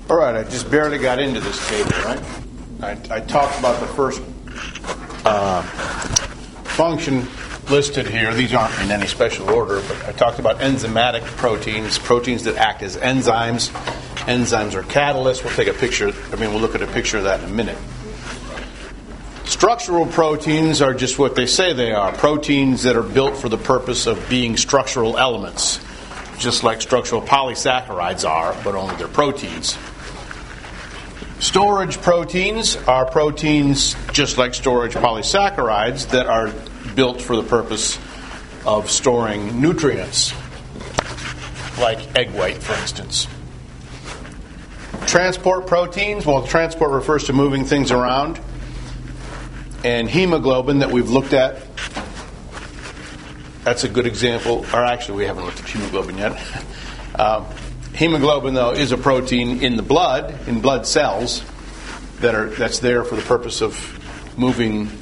All right, I just barely got into this table, right? I talked about the first function listed here. These aren't in any special order, but I talked about enzymatic proteins, proteins that act as enzymes. Enzymes are catalysts. We'll look at a picture of that in a minute. Structural proteins are just what they say they are, proteins that are built for the purpose of being structural elements, just like structural polysaccharides are, but only they're proteins. Storage proteins are proteins just like storage polysaccharides that are built for the purpose of storing nutrients, like egg white, for instance. Transport proteins, well, transport refers to moving things around. And hemoglobin that we've looked at, that's a good example. Or actually, we haven't looked at hemoglobin yet. Hemoglobin, though, is a protein in the blood, in blood cells, that's there for the purpose of moving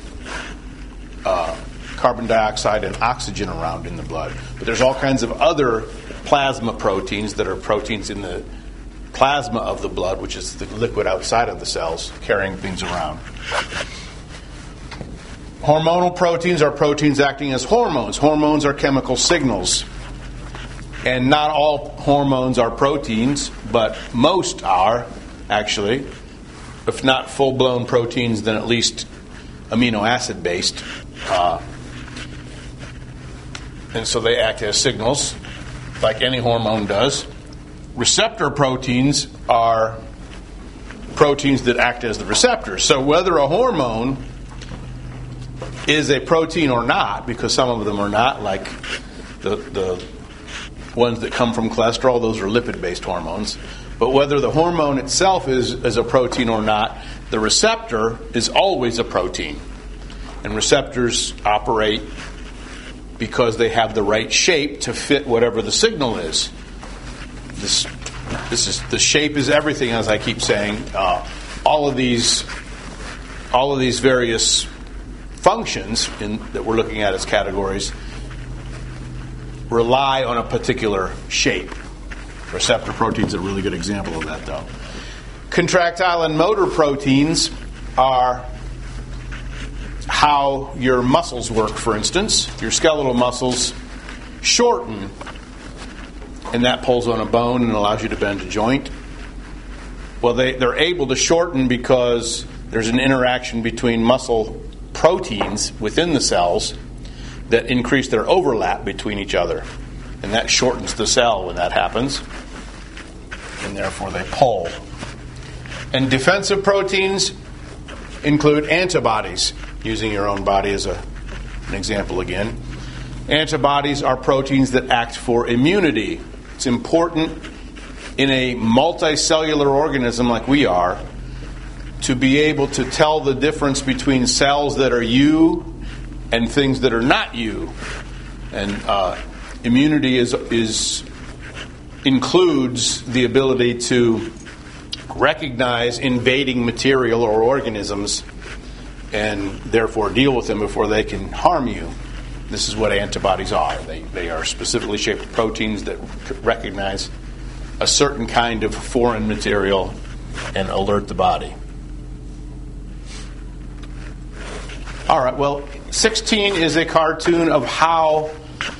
carbon dioxide and oxygen around in the blood. But there's all kinds of other plasma proteins that are proteins in the plasma of the blood, which is the liquid outside of the cells, carrying things around. Hormonal proteins are proteins acting as hormones. Hormones are chemical signals. And not all hormones are proteins, but most are, actually. If not full-blown proteins, then at least amino acid-based. And so they act as signals, like any hormone does. Receptor proteins are proteins that act as the receptors. So whether a hormone is a protein or not, because some of them are not, like the ones that come from cholesterol, those are lipid-based hormones. But whether the hormone itself is a protein or not, the receptor is always a protein. And receptors operate because they have the right shape to fit whatever the signal is. The shape is everything, as I keep saying. All of these various functions that we're looking at as categories rely on a particular shape. Receptor proteins are a really good example of that, though. Contractile and motor proteins are how your muscles work, for instance. Your skeletal muscles shorten, and that pulls on a bone and allows you to bend a joint. Well, they're able to shorten because there's an interaction between muscle proteins within the cells that increase their overlap between each other. And that shortens the cell when that happens. And therefore they pull. And defensive proteins include antibodies, using your own body as an example again. Antibodies are proteins that act for immunity. It's important in a multicellular organism like we are to be able to tell the difference between cells that are you and things that are not you. And immunity includes the ability to recognize invading material or organisms and therefore deal with them before they can harm you. This is what antibodies are. They are specifically shaped proteins that recognize a certain kind of foreign material and alert the body. All right, well, 16 is a cartoon of how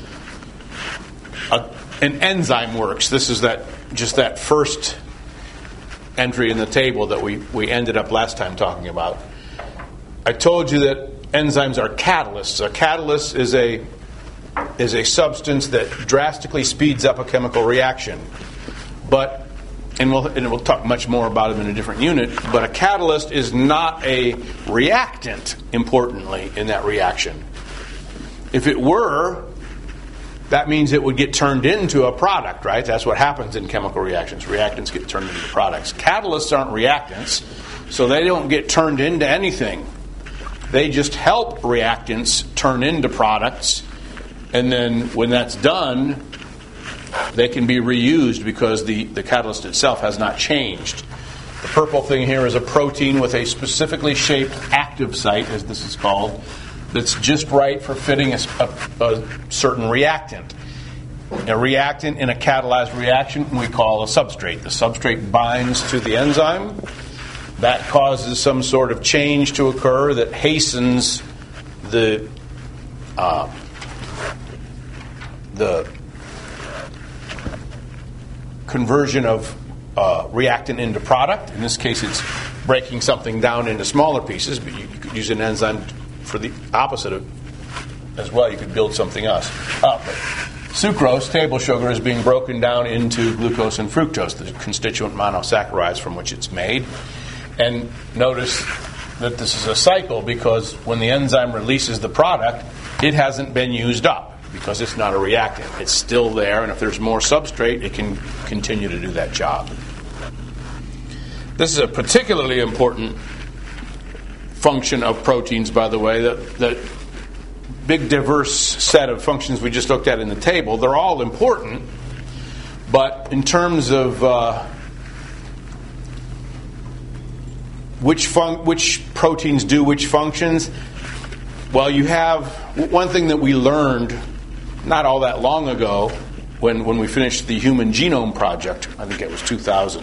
an enzyme works. This is that first entry in the table that we ended up last time talking about. I told you that enzymes are catalysts. A catalyst is a substance that drastically speeds up a chemical reaction. And we'll talk much more about them in a different unit, but a catalyst is not a reactant, importantly, in that reaction. If it were, that means it would get turned into a product, right? That's what happens in chemical reactions. Reactants get turned into products. Catalysts aren't reactants, so they don't get turned into anything. They just help reactants turn into products, and then when that's done, they can be reused because the catalyst itself has not changed. The purple thing here is a protein with a specifically shaped active site, as this is called, that's just right for fitting a certain reactant. A reactant in a catalyzed reaction we call a substrate. The substrate binds to the enzyme. That causes some sort of change to occur that hastens the conversion of reactant into product. In this case, it's breaking something down into smaller pieces, but you could use an enzyme for the opposite of as well. You could build something else up. Sucrose, table sugar, is being broken down into glucose and fructose, the constituent monosaccharides from which it's made. And notice that this is a cycle because when the enzyme releases the product, it hasn't been used up because it's not a reactant. It's still there, and if there's more substrate, it can continue to do that job. This is a particularly important function of proteins, by the way. That big diverse set of functions we just looked at in the table, they're all important, but in terms of which proteins do which functions, well, you have one thing that we learned not all that long ago when we finished the Human Genome Project, I think it was 2000,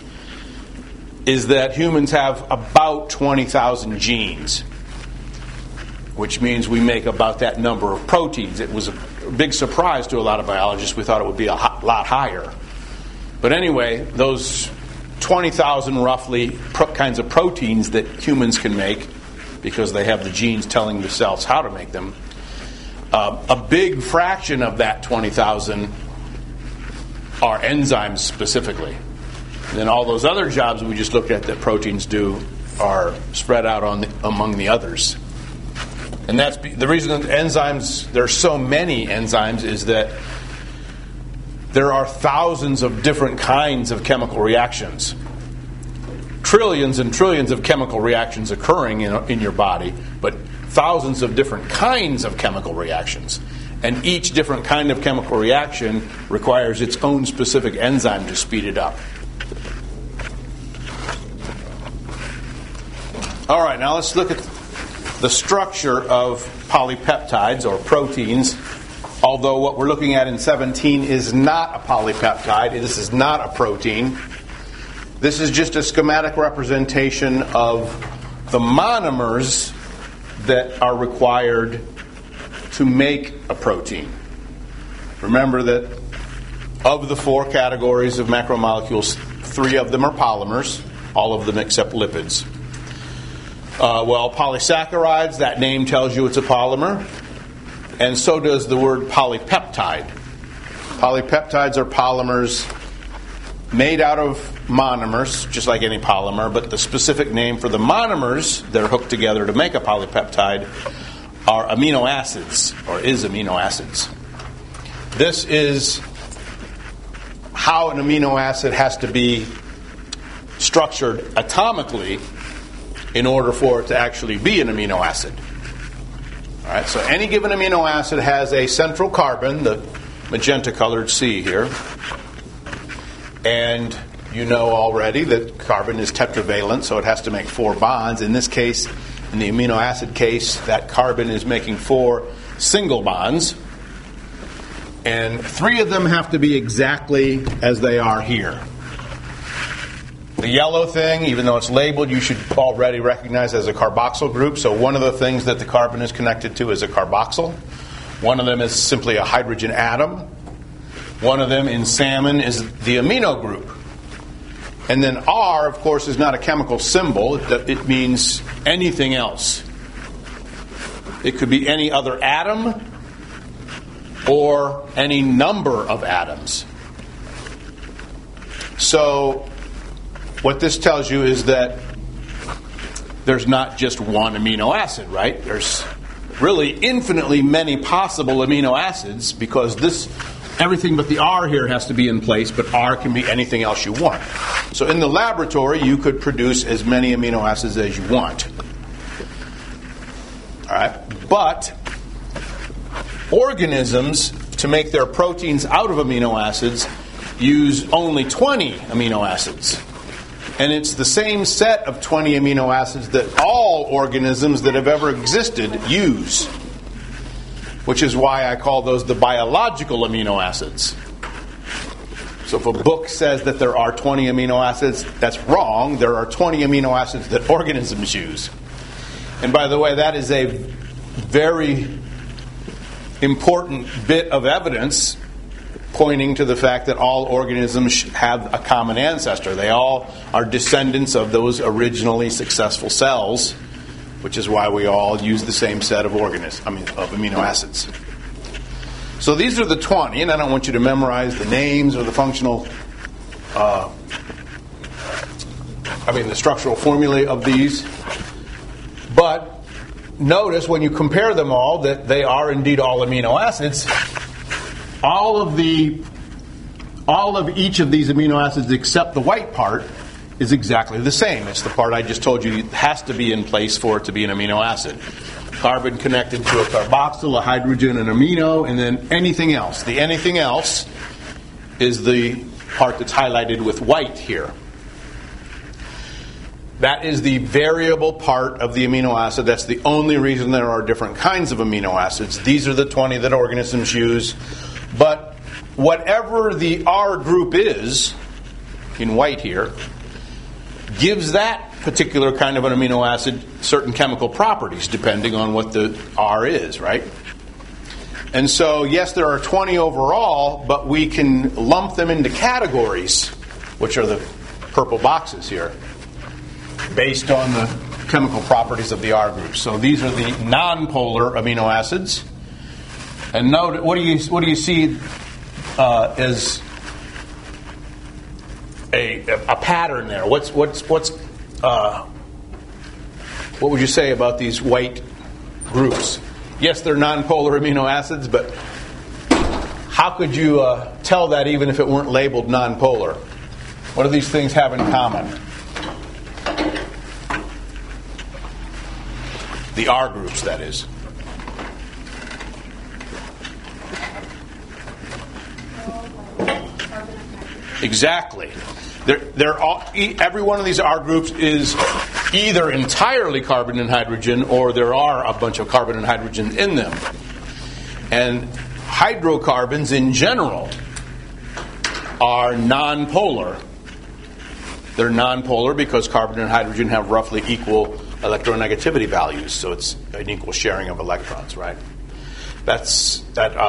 is that humans have about 20,000 genes, which means we make about that number of proteins. It was a big surprise to a lot of biologists. We thought it would be a lot higher. But anyway, those 20,000 roughly kinds of proteins that humans can make, because they have the genes telling the cells how to make them, a big fraction of that 20,000 are enzymes specifically. And then all those other jobs we just looked at that proteins do are spread out among the others. And that's the reason that enzymes, there are so many enzymes, is that there are thousands of different kinds of chemical reactions. Trillions and trillions of chemical reactions occurring in your body, but thousands of different kinds of chemical reactions. And each different kind of chemical reaction requires its own specific enzyme to speed it up. All right, now let's look at the structure of polypeptides or proteins. Although what we're looking at in 17 is not a polypeptide, this is not a protein. This is just a schematic representation of the monomers that are required to make a protein. Remember that of the 4 categories of macromolecules, 3 of them are polymers, all of them except lipids. Polysaccharides, that name tells you it's a polymer, and so does the word polypeptide. Polypeptides are polymers made out of monomers, just like any polymer, but the specific name for the monomers that are hooked together to make a polypeptide are amino acids, or is amino acids. This is how an amino acid has to be structured atomically in order for it to actually be an amino acid. All right, so any given amino acid has a central carbon, the magenta-colored C here, and you know already that carbon is tetravalent, so it has to make 4 bonds. In this case, in the amino acid case, that carbon is making 4 single bonds, and 3 of them have to be exactly as they are here. The yellow thing, even though it's labeled, you should already recognize as a carboxyl group. So one of the things that the carbon is connected to is a carboxyl. One of them is simply a hydrogen atom. One of them in salmon is the amino group. And then R, of course, is not a chemical symbol. It means anything else. It could be any other atom or any number of atoms. So what this tells you is that there's not just one amino acid, right? There's really infinitely many possible amino acids, because everything but the R here has to be in place, but R can be anything else you want. So in the laboratory, you could produce as many amino acids as you want. All right? But organisms, to make their proteins out of amino acids, use only 20 amino acids. And it's the same set of 20 amino acids that all organisms that have ever existed use. which is why I call those the biological amino acids. So if a book says that there are 20 amino acids, that's wrong. There are 20 amino acids that organisms use. And by the way, that is a very important bit of evidence pointing to the fact that all organisms have a common ancestor. They all are descendants of those originally successful cells, which is why we all use the same set of amino acids. So these are the 20, and I don't want you to memorize the names or the functional, the structural formulae of these. But notice when you compare them all that they are indeed all amino acids. All of each of these amino acids except the white part is exactly the same. It's the part I just told you has to be in place for it to be an amino acid. Carbon connected to a carboxyl, a hydrogen, an amino, and then anything else. The anything else is the part that's highlighted with white here. That is the variable part of the amino acid. That's the only reason there are different kinds of amino acids. These are the 20 that organisms use. But whatever the R group is, in white here, gives that particular kind of an amino acid certain chemical properties depending on what the R is, right? And so, yes, there are 20 overall, but we can lump them into categories, which are the purple boxes here, based on the chemical properties of the R group. So these are the non-polar amino acids. And note, what do you see as a pattern there? What would you say about these white groups? Yes, they're non-polar amino acids, but how could you tell that even if it weren't labeled non-polar? What do these things have in common? The R groups, that is. Exactly. Every one of these R groups is either entirely carbon and hydrogen, or there are a bunch of carbon and hydrogen in them. And hydrocarbons in general are non-polar. They're non-polar because carbon and hydrogen have roughly equal electronegativity values, so it's an equal sharing of electrons, right? That's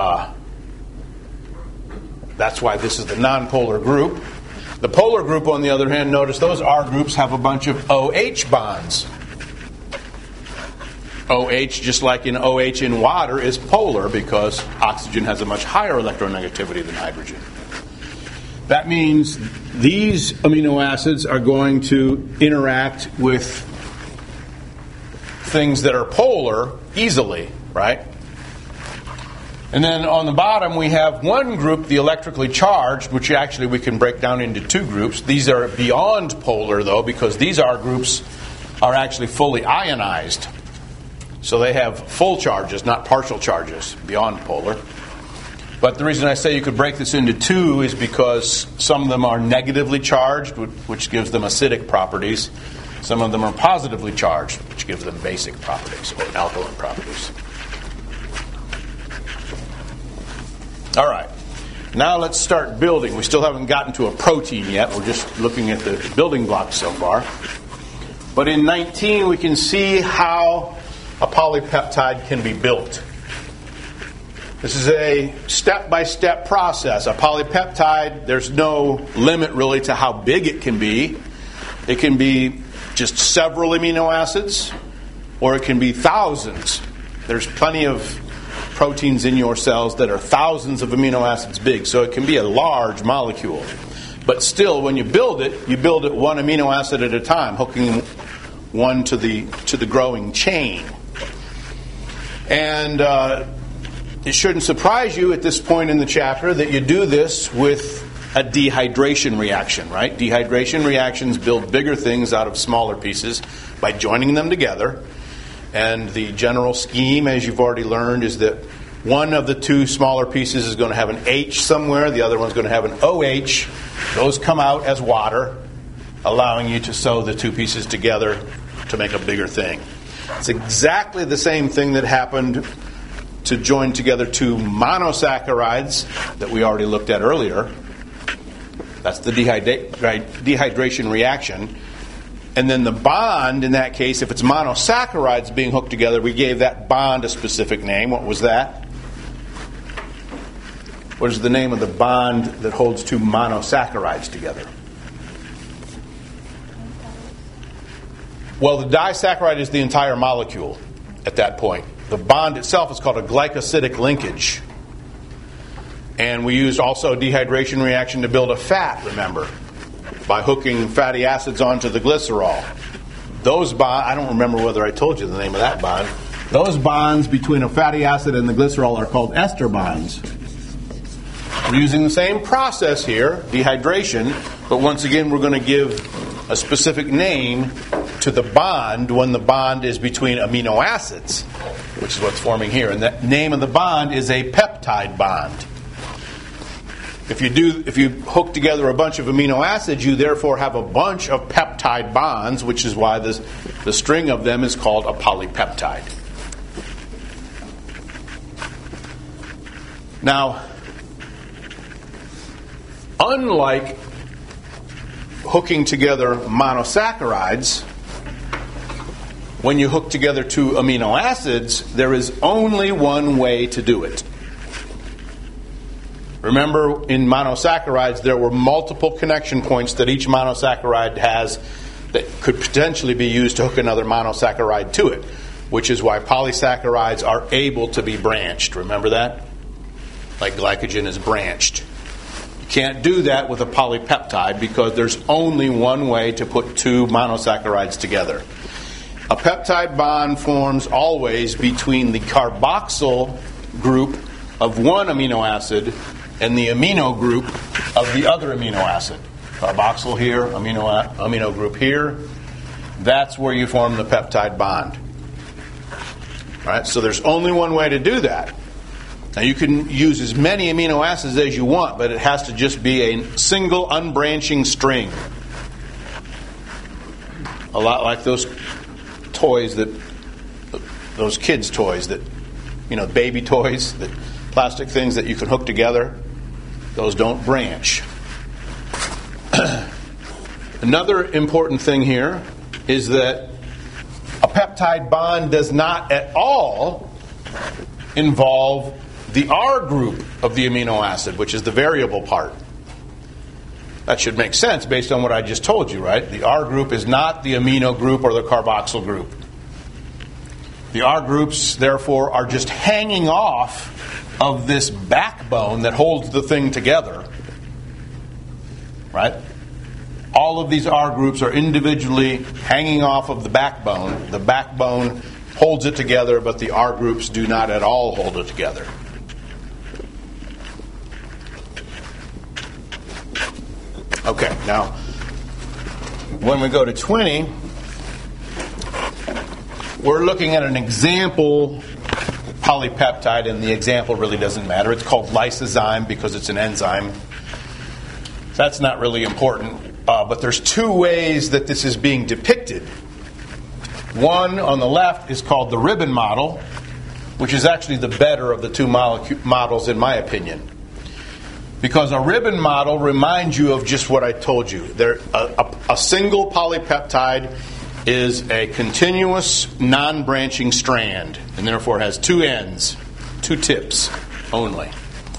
why this is the non-polar group. The polar group, on the other hand, notice those R groups have a bunch of OH bonds. OH, just like in OH in water, is polar because oxygen has a much higher electronegativity than hydrogen. That means these amino acids are going to interact with things that are polar easily, right? And then on the bottom we have one group, the electrically charged, which actually we can break down into two groups. These are beyond polar, though, because these R groups are actually fully ionized. So they have full charges, not partial charges, beyond polar. But the reason I say you could break this into two is because some of them are negatively charged, which gives them acidic properties. Some of them are positively charged, which gives them basic properties or alkaline properties. All right. Now let's start building. We still haven't gotten to a protein yet. We're just looking at the building blocks so far. But in 19, we can see how a polypeptide can be built. This is a step-by-step process. A polypeptide, there's no limit really to how big it can be. It can be just several amino acids, or it can be thousands. There's plenty of proteins in your cells that are thousands of amino acids big, so it can be a large molecule. But still, when you build it one amino acid at a time, hooking one to the growing chain. And it shouldn't surprise you at this point in the chapter that you do this with a dehydration reaction, right? Dehydration reactions build bigger things out of smaller pieces by joining them together. And the general scheme, as you've already learned, is that one of the two smaller pieces is going to have an H somewhere, the other one's going to have an OH. Those come out as water, allowing you to sew the two pieces together to make a bigger thing. It's exactly the same thing that happened to join together two monosaccharides that we already looked at earlier. That's the dehydration reaction. And then the bond, in that case, if it's monosaccharides being hooked together, we gave that bond a specific name. What was that? What is the name of the bond that holds two monosaccharides together? Well, the disaccharide is the entire molecule at that point. The bond itself is called a glycosidic linkage. And we used also a dehydration reaction to build a fat, remember, by hooking fatty acids onto the glycerol. Those bonds, I don't remember whether I told you the name of that bond. Those bonds between a fatty acid and the glycerol are called ester bonds. We're using the same process here, dehydration, but once again we're going to give a specific name to the bond when the bond is between amino acids, which is what's forming here. And the name of the bond is a peptide bond. If you hook together a bunch of amino acids, you therefore have a bunch of peptide bonds, which is why the string of them is called a polypeptide. Now, unlike hooking together monosaccharides, when you hook together two amino acids, there is only one way to do it. Remember, in monosaccharides, there were multiple connection points that each monosaccharide has that could potentially be used to hook another monosaccharide to it, which is why polysaccharides are able to be branched. Remember that? Like glycogen is branched. You can't do that with a polypeptide because there's only one way to put two monosaccharides together. A peptide bond forms always between the carboxyl group of one amino acid and the amino group of the other amino acid. Carboxyl here, amino group here. That's where you form the peptide bond. All right, so there's only one way to do that. Now you can use as many amino acids as you want, but it has to just be a single unbranching string. A lot like those toys those kids' toys that, baby toys, that plastic things that you can hook together. Those don't branch. Another important thing here is that a peptide bond does not at all involve the R group of the amino acid, which is the variable part. That should make sense based on what I just told you, right? The R group is not the amino group or the carboxyl group. The R groups, therefore, are just hanging off of this backbone that holds the thing together. Right? All of these R groups are individually hanging off of the backbone. The backbone holds it together, but the R groups do not at all hold it together. Okay, now, when we go to 20, we're looking at an example polypeptide, and the example really doesn't matter. It's called lysozyme because it's an enzyme. That's not really important, but there's two ways that this is being depicted. One on the left is called the ribbon model, which is actually the better of the two models in my opinion. Because a ribbon model reminds you of just what I told you. A single polypeptide is a continuous, non-branching strand, and therefore has two ends, two tips only.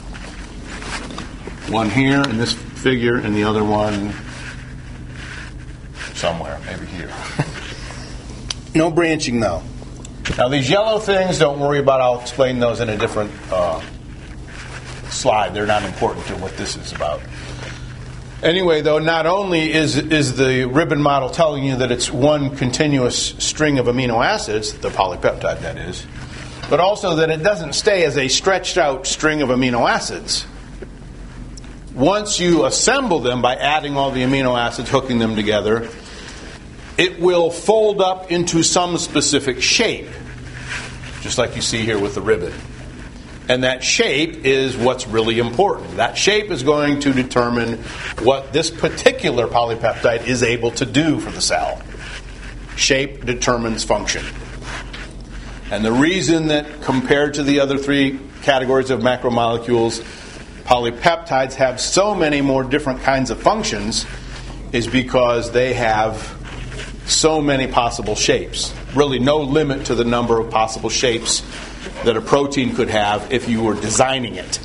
One here in this figure, and the other one somewhere, maybe here. No branching, though. Now, these yellow things, don't worry about. I'll explain those in a different slide. They're not important to what this is about. Anyway, though, not only is the ribbon model telling you that it's one continuous string of amino acids, the polypeptide that is, but also that it doesn't stay as a stretched out string of amino acids. Once you assemble them by adding all the amino acids, hooking them together, it will fold up into some specific shape, just like you see here with the ribbon. And that shape is what's really important. That shape is going to determine what this particular polypeptide is able to do for the cell. Shape determines function. And the reason that compared to the other three categories of macromolecules, polypeptides have so many more different kinds of functions is because they have so many possible shapes. Really no limit to the number of possible shapes that a protein could have if you were designing it.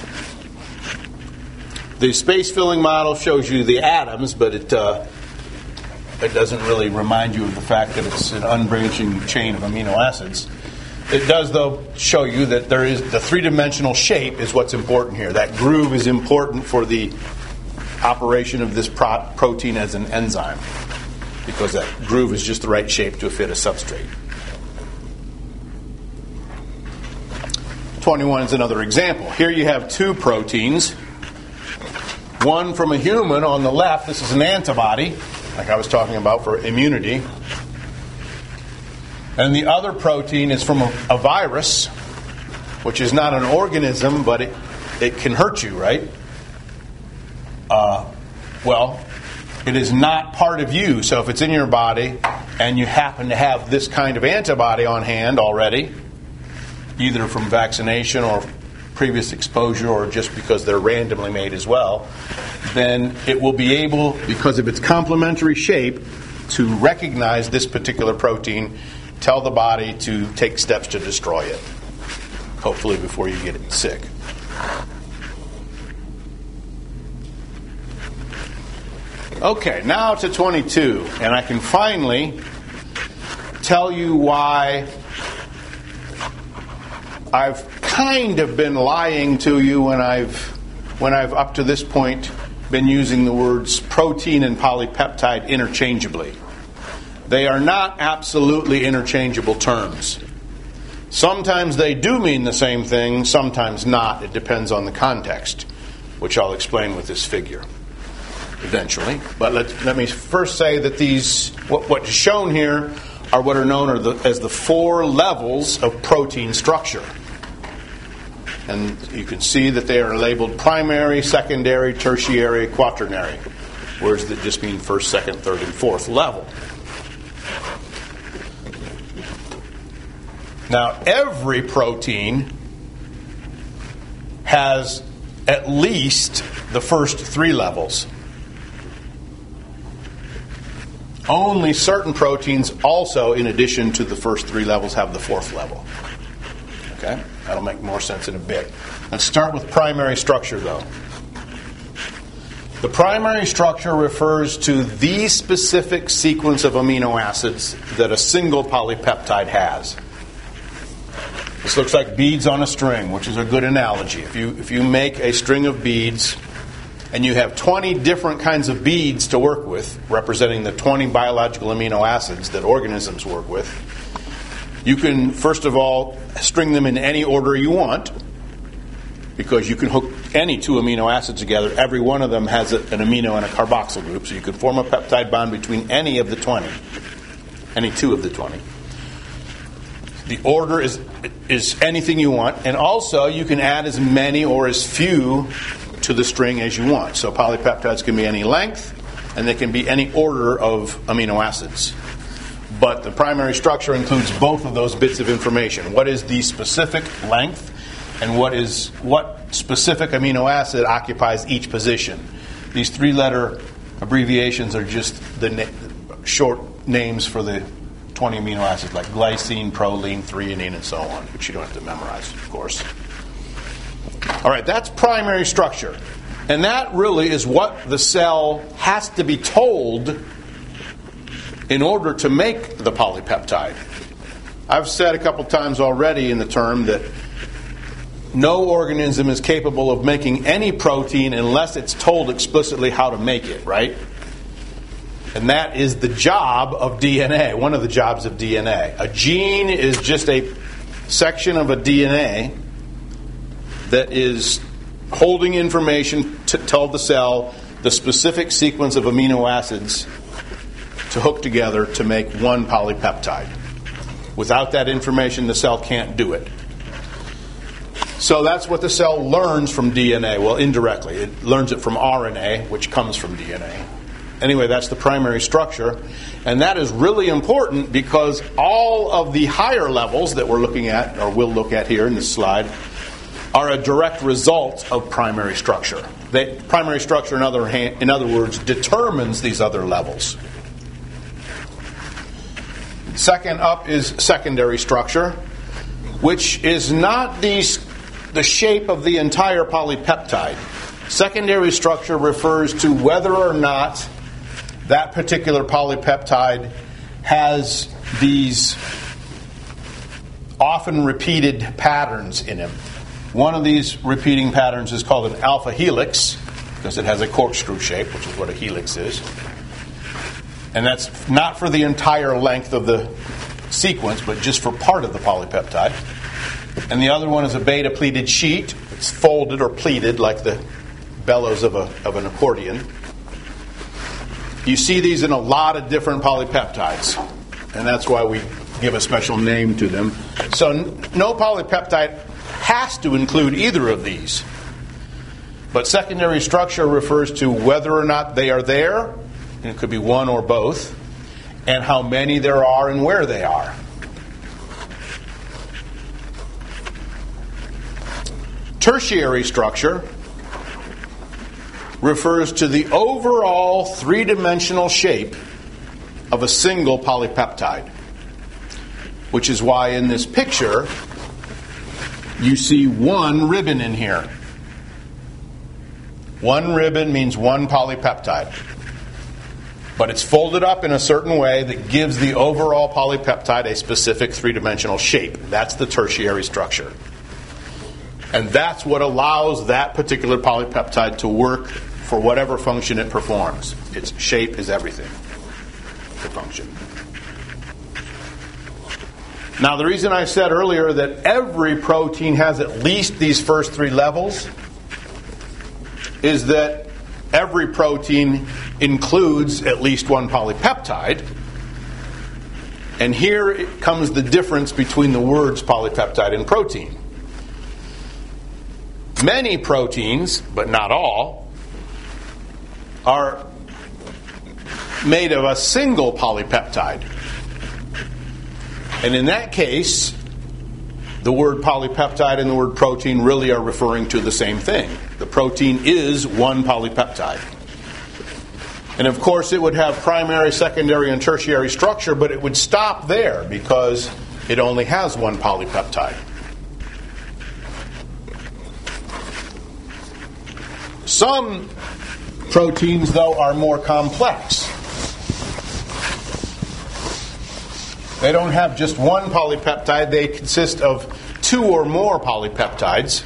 The space-filling model shows you the atoms, but it doesn't really remind you of the fact that it's an unbranching chain of amino acids. It does, though, show you that there is the three-dimensional shape is what's important here. That groove is important for the operation of this protein as an enzyme, because that groove is just the right shape to fit a substrate. 21 is another example. Here you have two proteins. One from a human on the left. This is an antibody, like I was talking about for immunity. And the other protein is from a virus, which is not an organism, but it can hurt you, right? Well, it is not part of you. So if it's in your body and you happen to have this kind of antibody on hand already, either from vaccination or previous exposure or just because they're randomly made as well, then it will be able, because of its complementary shape, to recognize this particular protein, tell the body to take steps to destroy it, hopefully before you get it sick. Okay, now to 22, and I can finally tell you why I've kind of been lying to you when I've up to this point been using the words protein and polypeptide interchangeably. They are not absolutely interchangeable terms. Sometimes they do mean the same thing, sometimes not. It depends on the context, which I'll explain with this figure eventually. But let me first say that these, what is shown here, are what are known as the four levels of protein structure. And you can see that they are labeled primary, secondary, tertiary, quaternary. Words that just mean first, second, third, and fourth level. Now, every protein has at least the first three levels. Only certain proteins also, in addition to the first three levels, have the fourth level. Okay? That'll make more sense in a bit. Let's start with primary structure, though. The primary structure refers to the specific sequence of amino acids that a single polypeptide has. This looks like beads on a string, which is a good analogy. If you make a string of beads and you have 20 different kinds of beads to work with, representing the 20 biological amino acids that organisms work with, you can, first of all, string them in any order you want, because you can hook any two amino acids together. Every one of them has an amino and a carboxyl group, so you could form a peptide bond between any of the 20, any two of the 20. The order is anything you want, and also you can add as many or as few to the string as you want. So polypeptides can be any length, and they can be any order of amino acids. But the primary structure includes both of those bits of information. What is the specific length, and what specific amino acid occupies each position? These three-letter abbreviations are just the short names for the 20 amino acids, like glycine, proline, threonine, and so on, which you don't have to memorize, of course. All right, that's primary structure. And that really is what the cell has to be told in order to make the polypeptide. I've said a couple times already in the term that no organism is capable of making any protein unless it's told explicitly how to make it, right? And that is the job of DNA, one of the jobs of DNA. A gene is just a section of a DNA that is holding information to tell the cell the specific sequence of amino acids to hook together to make one polypeptide. Without that information, the cell can't do it. So that's what the cell learns from DNA. Well, indirectly. It learns it from RNA, which comes from DNA. Anyway, that's the primary structure. And that is really important because all of the higher levels that we're looking at, or will look at here in this slide, are a direct result of primary structure. Primary structure, in other words, determines these other levels. Second up is secondary structure, which is not the shape of the entire polypeptide. Secondary structure refers to whether or not that particular polypeptide has these often repeated patterns in it. One of these repeating patterns is called an alpha helix because it has a corkscrew shape, which is what a helix is. And that's not for the entire length of the sequence, but just for part of the polypeptide. And the other one is a beta pleated sheet. It's folded or pleated like the bellows of an accordion. You see these in a lot of different polypeptides, and that's why we give a special name to them. So no polypeptide has to include either of these. But secondary structure refers to whether or not they are there, and it could be one or both, and how many there are and where they are. Tertiary structure refers to the overall three-dimensional shape of a single polypeptide, which is why in this picture you see one ribbon in here. One ribbon means one polypeptide, but it's folded up in a certain way that gives the overall polypeptide a specific three-dimensional shape. That's the tertiary structure. And that's what allows that particular polypeptide to work for whatever function it performs. Its shape is everything. The function. Now, the reason I said earlier that every protein has at least these first three levels is that every protein includes at least one polypeptide. And here comes the difference between the words polypeptide and protein. Many proteins, but not all, are made of a single polypeptide. And in that case, the word polypeptide and the word protein really are referring to the same thing. The protein is one polypeptide. And of course, it would have primary, secondary, and tertiary structure, but it would stop there because it only has one polypeptide. Some proteins, though, are more complex. They don't have just one polypeptide. They consist of two or more polypeptides.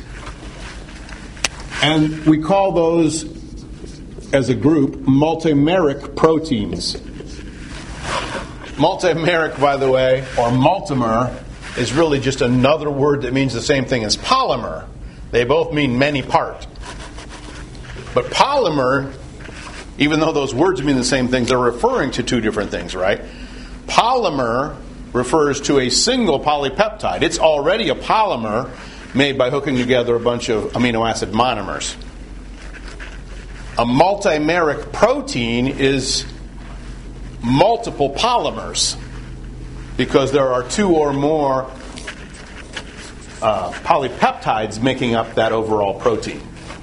And we call those, as a group, multimeric proteins. Multimeric, by the way, or multimer, is really just another word that means the same thing as polymer. They both mean many part. But polymer, even though those words mean the same thing, they're referring to two different things, right? Polymer refers to a single polypeptide. It's already a polymer made by hooking together a bunch of amino acid monomers. A multimeric protein is multiple polymers because there are two or more polypeptides making up that overall protein.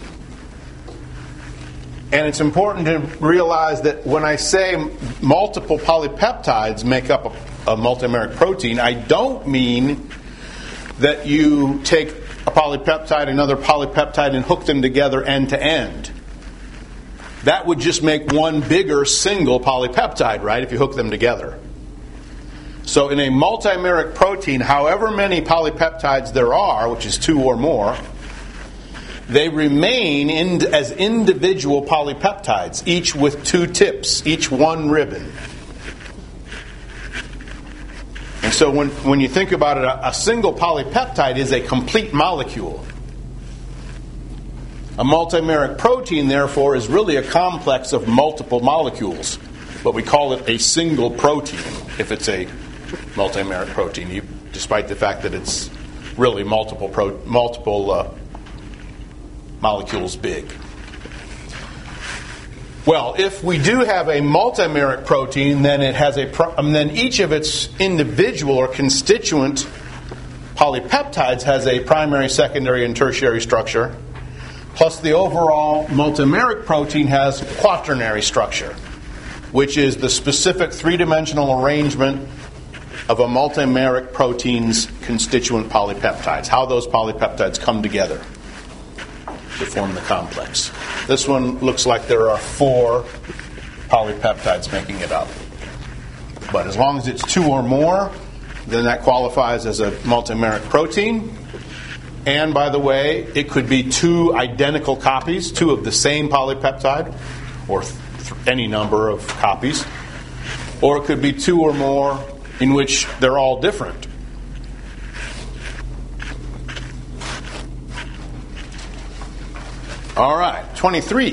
And it's important to realize that when I say multiple polypeptides make up a multimeric protein, I don't mean that you take a polypeptide, another polypeptide, and hook them together end to end. That would just make one bigger single polypeptide, right, if you hook them together. So in a multimeric protein, however many polypeptides there are, which is two or more, they remain as individual polypeptides, each with two tips, each one ribbon. And so when you think about it, a single polypeptide is a complete molecule. A multimeric protein, therefore, is really a complex of multiple molecules. But we call it a single protein if it's a multimeric protein, despite the fact that it's really multiple molecules big. Well, if we do have a multimeric protein, then it has then each of its individual or constituent polypeptides has a primary, secondary, and tertiary structure. Plus, the overall multimeric protein has quaternary structure, which is the specific three-dimensional arrangement of a multimeric protein's constituent polypeptides, how those polypeptides come together to form the complex. This one looks like there are 4 polypeptides making it up. But as long as it's 2 or more, then that qualifies as a multimeric protein. And by the way, it could be 2 identical copies, 2 of the same polypeptide, or any number of copies. Or it could be 2 or more in which they're all different. All right, 23.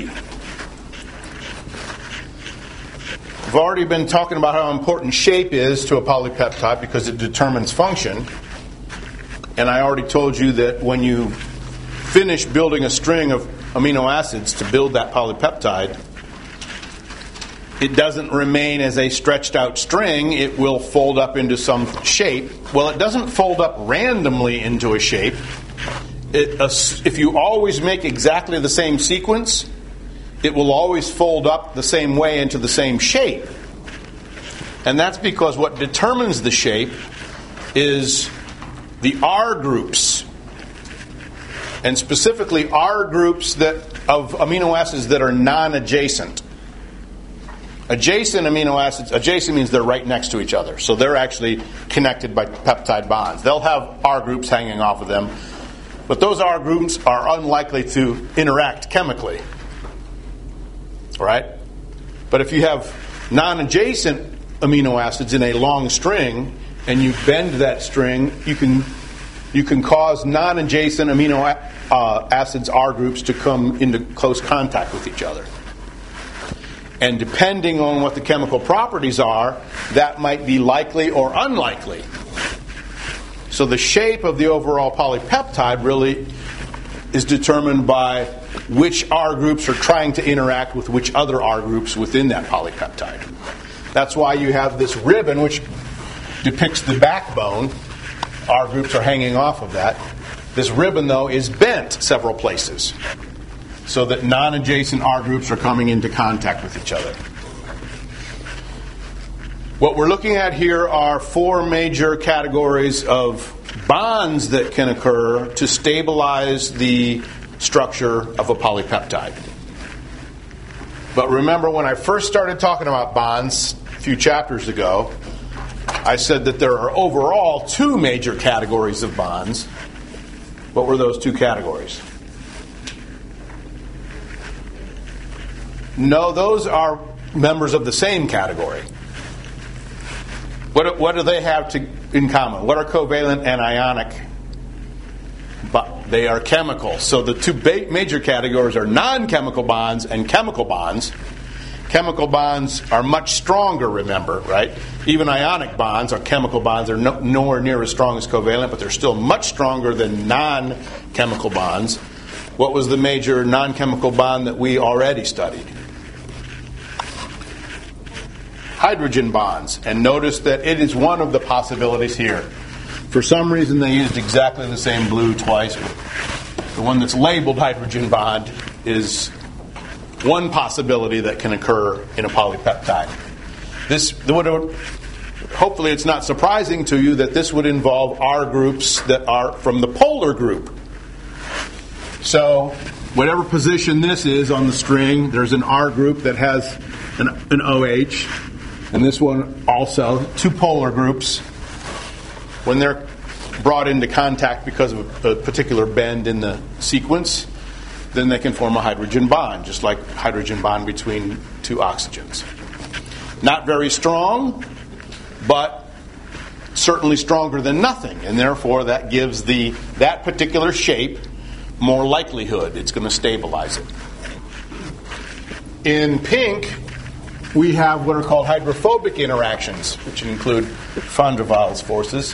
We've already been talking about how important shape is to a polypeptide because it determines function. And I already told you that when you finish building a string of amino acids to build that polypeptide, it doesn't remain as a stretched out string. It will fold up into some shape. Well, it doesn't fold up randomly into a shape. If you always make exactly the same sequence, it will always fold up the same way into the same shape. And that's because what determines the shape is the R groups. And specifically R groups of amino acids that are non-adjacent. Adjacent amino acids, adjacent means they're right next to each other. So they're actually connected by peptide bonds. They'll have R groups hanging off of them. But those R groups are unlikely to interact chemically. Right? But if you have non-adjacent amino acids in a long string and you bend that string, you can cause non-adjacent amino acids R groups to come into close contact with each other. And depending on what the chemical properties are, that might be likely or unlikely. So the shape of the overall polypeptide really is determined by which R groups are trying to interact with which other R groups within that polypeptide. That's why you have this ribbon which depicts the backbone. R groups are hanging off of that. This ribbon, though, is bent several places so that non-adjacent R groups are coming into contact with each other. What we're looking at here are 4 major categories of bonds that can occur to stabilize the structure of a polypeptide. But remember, when I first started talking about bonds a few chapters ago, I said that there are overall 2 major categories of bonds. What were those 2 categories? No, those are members of the same category. What do they have in common? What are covalent and ionic? But they are chemical. So the 2 major categories are non-chemical bonds and chemical bonds. Chemical bonds are much stronger, remember, right? Even ionic bonds or chemical bonds are nowhere near as strong as covalent, but they're still much stronger than non-chemical bonds. What was the major non-chemical bond that we already studied? Hydrogen bonds. And notice that it is one of the possibilities here. For some reason they used exactly the same blue twice, but the one that's labeled hydrogen bond is one possibility that can occur in a polypeptide. Hopefully it's not surprising to you that this would involve R groups that are from the polar group. So whatever position this is on the string, there's an R group that has an OH. And this one also, 2 polar groups. When they're brought into contact because of a particular bend in the sequence, then they can form a hydrogen bond, just like hydrogen bond between 2 oxygens. Not very strong, but certainly stronger than nothing. And therefore that gives that particular shape more likelihood. It's going to stabilize it. In pink, we have what are called hydrophobic interactions, which include van der Waals forces.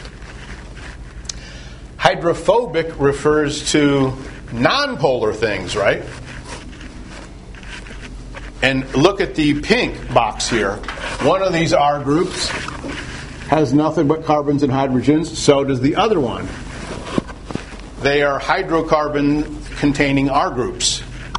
Hydrophobic refers to nonpolar things, right? And look at the pink box here. One of these R groups has nothing but carbons and hydrogens. So does the other one. They are hydrocarbon-containing R groups.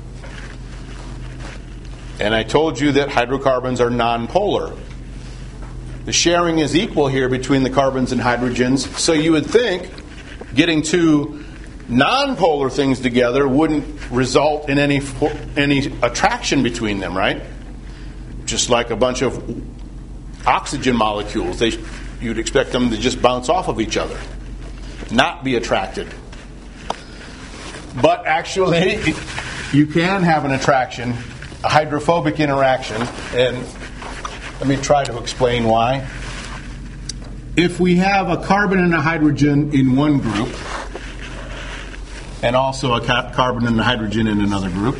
And I told you that hydrocarbons are nonpolar. The sharing is equal here between the carbons and hydrogens. So you would think getting two nonpolar things together wouldn't result in any attraction between them, right? Just like a bunch of oxygen molecules. You'd expect them to just bounce off of each other, not be attracted. But actually, you can have an attraction, a hydrophobic interaction, and let me try to explain why. If we have a carbon and a hydrogen in one group, and also a carbon and a hydrogen in another group,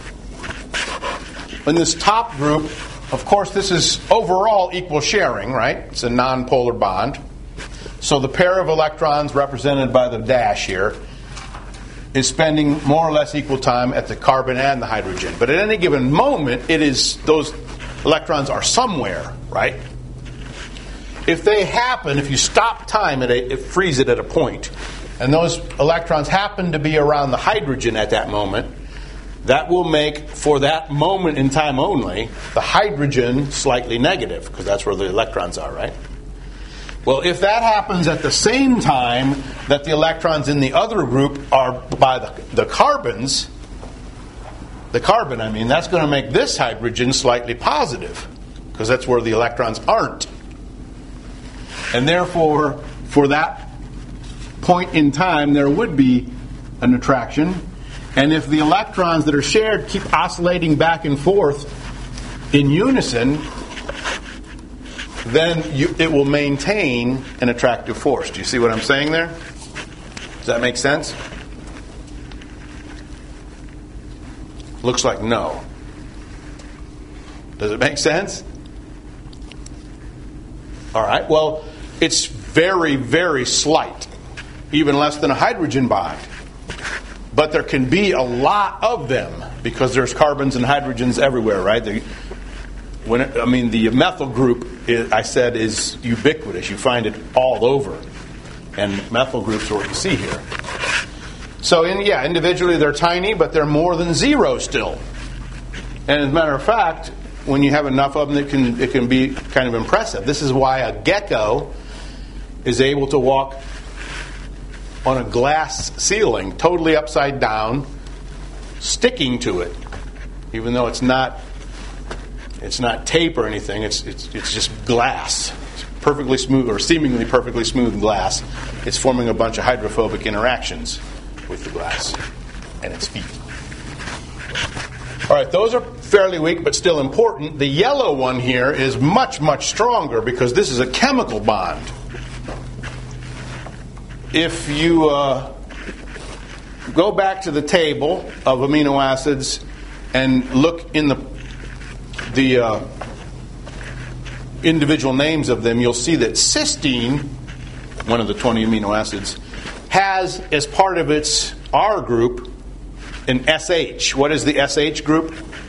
in this top group, of course, this is overall equal sharing, right? It's a nonpolar bond. So the pair of electrons represented by the dash here is spending more or less equal time at the carbon and the hydrogen. But at any given moment, those electrons are somewhere, right? If they happen, if you stop time, freeze it at a point, and those electrons happen to be around the hydrogen at that moment, that will make, for that moment in time only, the hydrogen slightly negative, because that's where the electrons are, right? Well, if that happens at the same time that the electrons in the other group are by the carbon, that's going to make this hydrogen slightly positive, because that's where the electrons aren't. And therefore, for that point in time, there would be an attraction. And if the electrons that are shared keep oscillating back and forth in unison, then it will maintain an attractive force. Do you see what I'm saying there? Does that make sense? Looks like no. Does it make sense? All right. Well, it's very, very slight, even less than a hydrogen bond. But there can be a lot of them because there's carbons and hydrogens everywhere, right? The methyl group, I said, is ubiquitous. You find it all over. And methyl groups are what you see here. So, individually they're tiny, but they're more than zero still. And as a matter of fact, when you have enough of them, it can be kind of impressive. This is why a gecko is able to walk on a glass ceiling, totally upside down, sticking to it, even though it's not tape or anything. It's just glass, it's perfectly smooth or seemingly perfectly smooth glass. It's forming a bunch of hydrophobic interactions with the glass and its feet. All right, those are fairly weak but still important. The yellow one here is much, much stronger because this is a chemical bond. If you go back to the table of amino acids and look in the individual names of them, you'll see that cysteine, one of the 20 amino acids, has as part of its R group an SH. What is the SH group?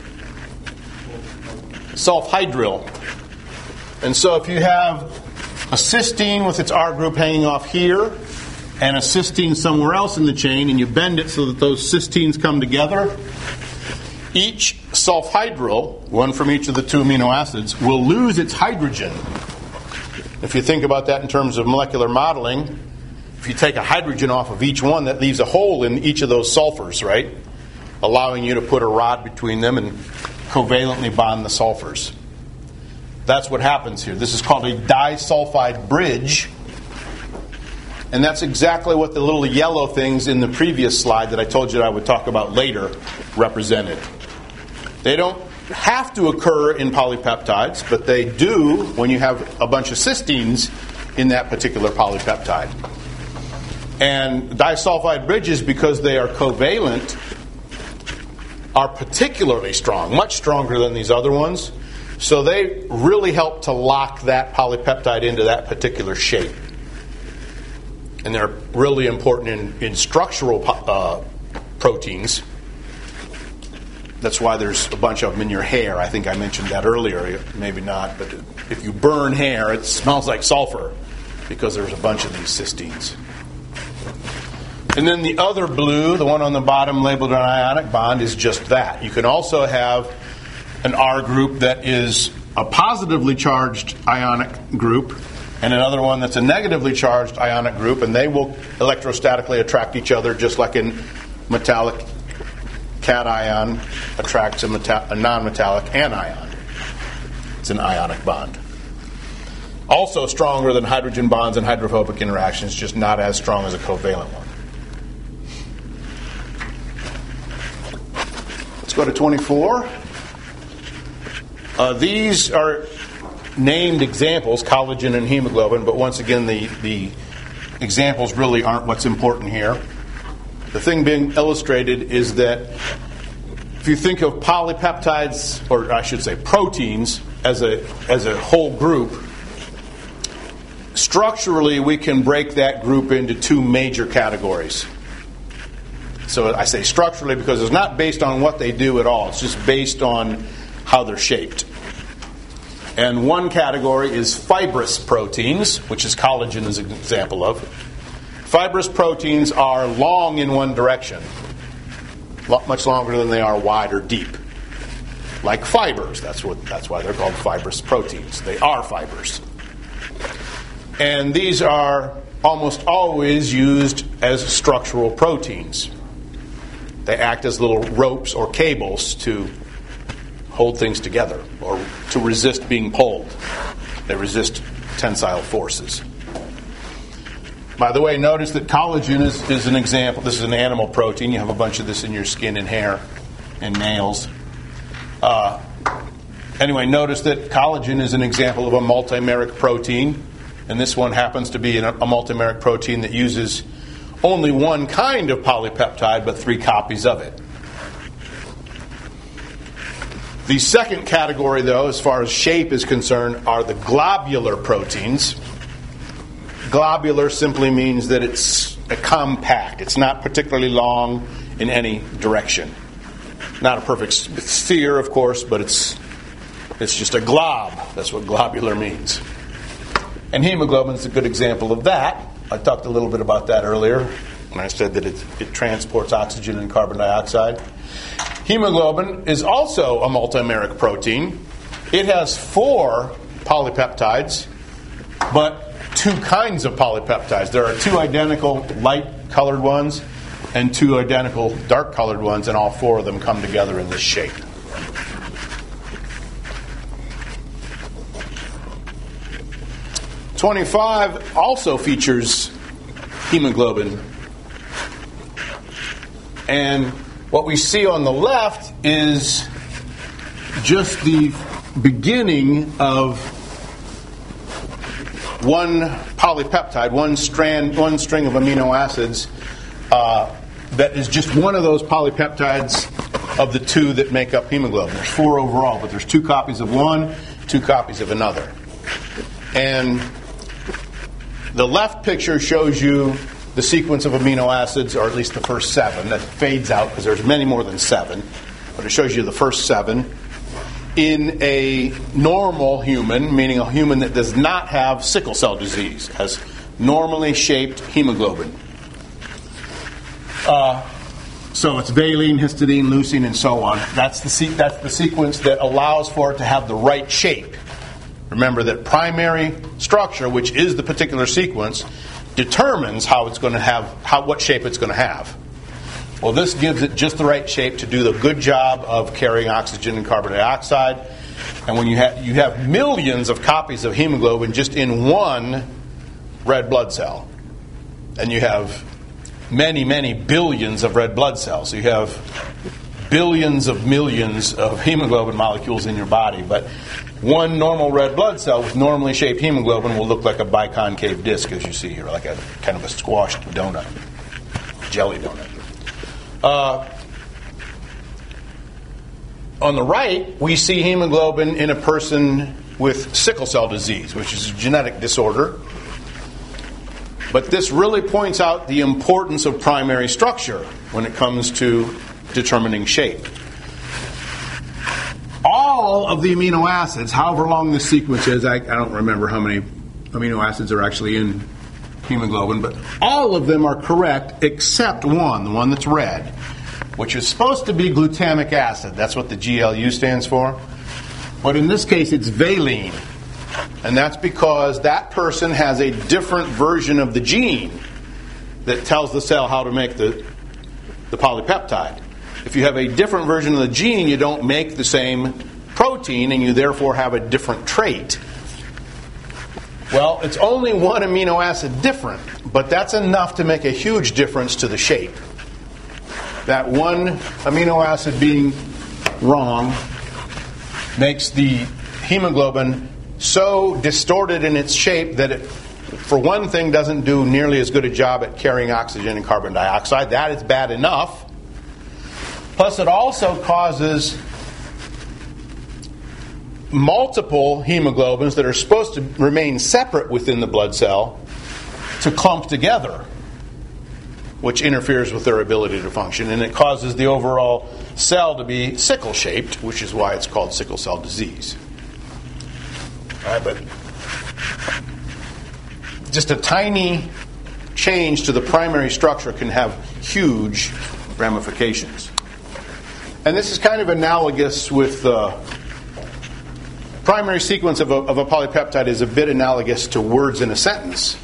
Sulfhydryl. And so if you have a cysteine with its R group hanging off here, and a cysteine somewhere else in the chain, and you bend it so that those cysteines come together, each sulfhydryl, one from each of the two amino acids, will lose its hydrogen. If you think about that in terms of molecular modeling, if you take a hydrogen off of each one, that leaves a hole in each of those sulfurs, right? Allowing you to put a rod between them and covalently bond the sulfurs. That's what happens here. This is called a disulfide bridge. And that's exactly what the little yellow things in the previous slide that I told you that I would talk about later represented. They don't have to occur in polypeptides, but they do when you have a bunch of cysteines in that particular polypeptide. And disulfide bridges, because they are covalent, are particularly strong, much stronger than these other ones. So they really help to lock that polypeptide into that particular shape. And they're really important in structural proteins. That's why there's a bunch of them in your hair. I think I mentioned that earlier. Maybe not, but if you burn hair, it smells like sulfur because there's a bunch of these cysteines. And then the other blue, the one on the bottom labeled an ionic bond, is just that. You can also have an R group that is a positively charged ionic group and another one that's a negatively charged ionic group, and they will electrostatically attract each other just like in metallic cation attracts a non-metallic anion. It's an ionic bond. Also stronger than hydrogen bonds and hydrophobic interactions, just not as strong as a covalent one. Let's go to 24. These are named examples, collagen and hemoglobin, but once again, the examples really aren't what's important here. The thing being illustrated is that if you think of polypeptides, or I should say proteins, as a whole group, structurally we can break that group into two major categories. So I say structurally because it's not based on what they do at all. It's just based on how they're shaped. And one category is fibrous proteins, which is collagen is an example of. Fibrous proteins are long in one direction, much longer than they are wide or deep. Like fibers, that's why they're called fibrous proteins. They are fibers. And these are almost always used as structural proteins. They act as little ropes or cables to hold things together or to resist being pulled. They resist tensile forces. By the way, notice that collagen is an example. This is an animal protein. You have a bunch of this in your skin and hair and nails. Anyway, notice that collagen is an example of a multimeric protein. And this one happens to be a multimeric protein that uses only one kind of polypeptide, but 3 copies of it. The second category, though, as far as shape is concerned, are the globular proteins. Globular simply means that it's a compact. It's not particularly long in any direction. Not a perfect sphere, of course, but it's just a glob. That's what globular means. And hemoglobin is a good example of that. I talked a little bit about that earlier when I said that it transports oxygen and carbon dioxide. Hemoglobin is also a multimeric protein. It has 4 polypeptides, but 2 kinds of polypeptides. There are 2 identical light-colored ones and 2 identical dark-colored ones, and all 4 of them come together in this shape. (25) also features hemoglobin. And what we see on the left is just the beginning of one polypeptide, one string of amino acids that is just one of those polypeptides of the 2 that make up hemoglobin. There's 4 overall, but there's 2 copies of one, 2 copies of another. And the left picture shows you the sequence of amino acids, or at least the first 7. That fades out because there's many more than 7. But it shows you the first 7 in a normal human, meaning a human that does not have sickle cell disease, has normally shaped hemoglobin. So it's valine, histidine, leucine, and so on. That's the sequence that allows for it to have the right shape. Remember that primary structure, which is the particular sequence, determines how it's going to have, what shape it's going to have. Well, this gives it just the right shape to do the good job of carrying oxygen and carbon dioxide. And when you have millions of copies of hemoglobin just in one red blood cell, and you have many, many billions of red blood cells. So you have billions of millions of hemoglobin molecules in your body, but one normal red blood cell with normally shaped hemoglobin will look like a biconcave disc, as you see here, like a kind of a squashed donut, jelly donut. On the right, we see hemoglobin in a person with sickle cell disease, which is a genetic disorder. But this really points out the importance of primary structure when it comes to determining shape. all of the amino acids, however long the sequence is, I don't remember how many amino acids are actually in hemoglobin, but all of them are correct except one, the one that's red, which is supposed to be glutamic acid. That's what the GLU stands for. But in this case, it's valine. And that's because that person has a different version of the gene that tells the cell how to make the polypeptide. If you have a different version of the gene, you don't make the same protein, and you therefore have a different trait. Well, it's only one amino acid different, but that's enough to make a huge difference to the shape. That one amino acid being wrong makes the hemoglobin so distorted in its shape that it, for one thing, doesn't do nearly as good a job at carrying oxygen and carbon dioxide. That is bad enough. Plus, it also causes multiple hemoglobins that are supposed to remain separate within the blood cell to clump together, which interferes with their ability to function, and it causes the overall cell to be sickle-shaped, which is why it's called sickle cell disease. All right, but just a tiny change to the primary structure can have huge ramifications. And this is kind of analogous with the primary sequence of a polypeptide is a bit analogous to words in a sentence.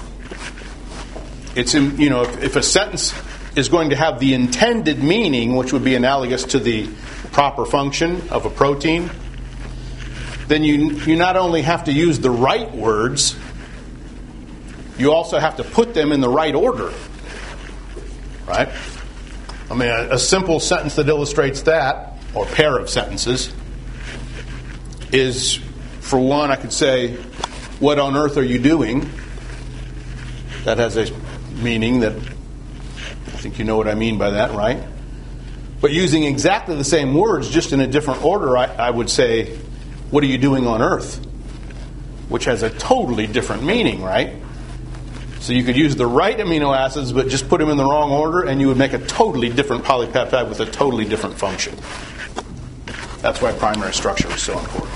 It's if a sentence is going to have the intended meaning, which would be analogous to the proper function of a protein, then you not only have to use the right words, you also have to put them in the right order. Right? I mean, a simple sentence that illustrates that, or pair of sentences, is, for one, I could say, "What on earth are you doing?" That has a meaning that I think you know what I mean by that, right? But using exactly the same words, just in a different order, I would say, "What are you doing on earth?" Which has a totally different meaning, right? So you could use the right amino acids, but just put them in the wrong order, and you would make a totally different polypeptide with a totally different function. That's why primary structure is so important.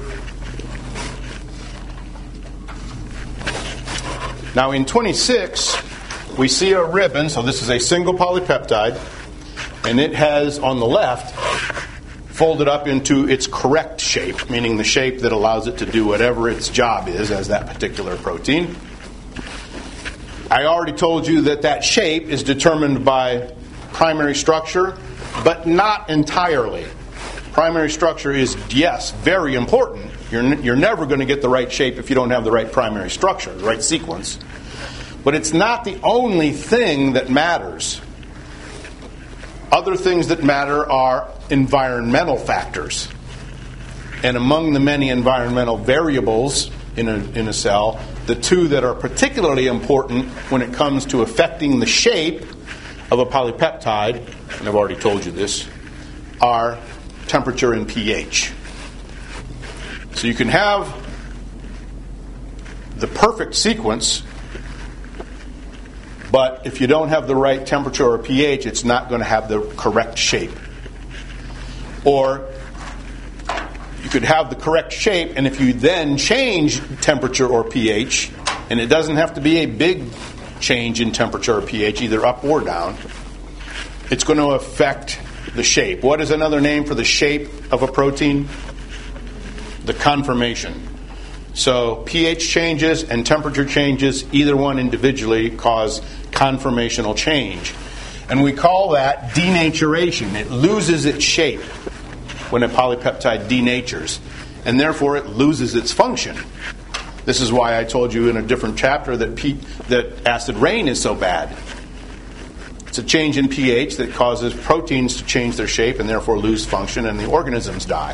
Now in 26, we see a ribbon, so this is a single polypeptide, and it has, on the left, folded up into its correct shape, meaning the shape that allows it to do whatever its job is as that particular protein. I already told you that shape is determined by primary structure, but not entirely. Primary structure is, yes, very important. You're never going to get the right shape if you don't have the right primary structure, the right sequence. But it's not the only thing that matters. Other things that matter are environmental factors. And among the many environmental variables in a cell, the two that are particularly important when it comes to affecting the shape of a polypeptide, and I've already told you this, are temperature and pH. So you can have the perfect sequence, but if you don't have the right temperature or pH, it's not going to have the correct shape. Or you could have the correct shape, and if you then change temperature or pH, and it doesn't have to be a big change in temperature or pH, either up or down, it's going to affect the shape. What is another name for the shape of a protein? The conformation. So pH changes and temperature changes, either one individually, cause conformational change. And we call that denaturation. It loses its shape when a polypeptide denatures, and therefore it loses its function. This is why I told you in a different chapter that acid rain is so bad. It's a change in pH that causes proteins to change their shape and therefore lose function, and the organisms die.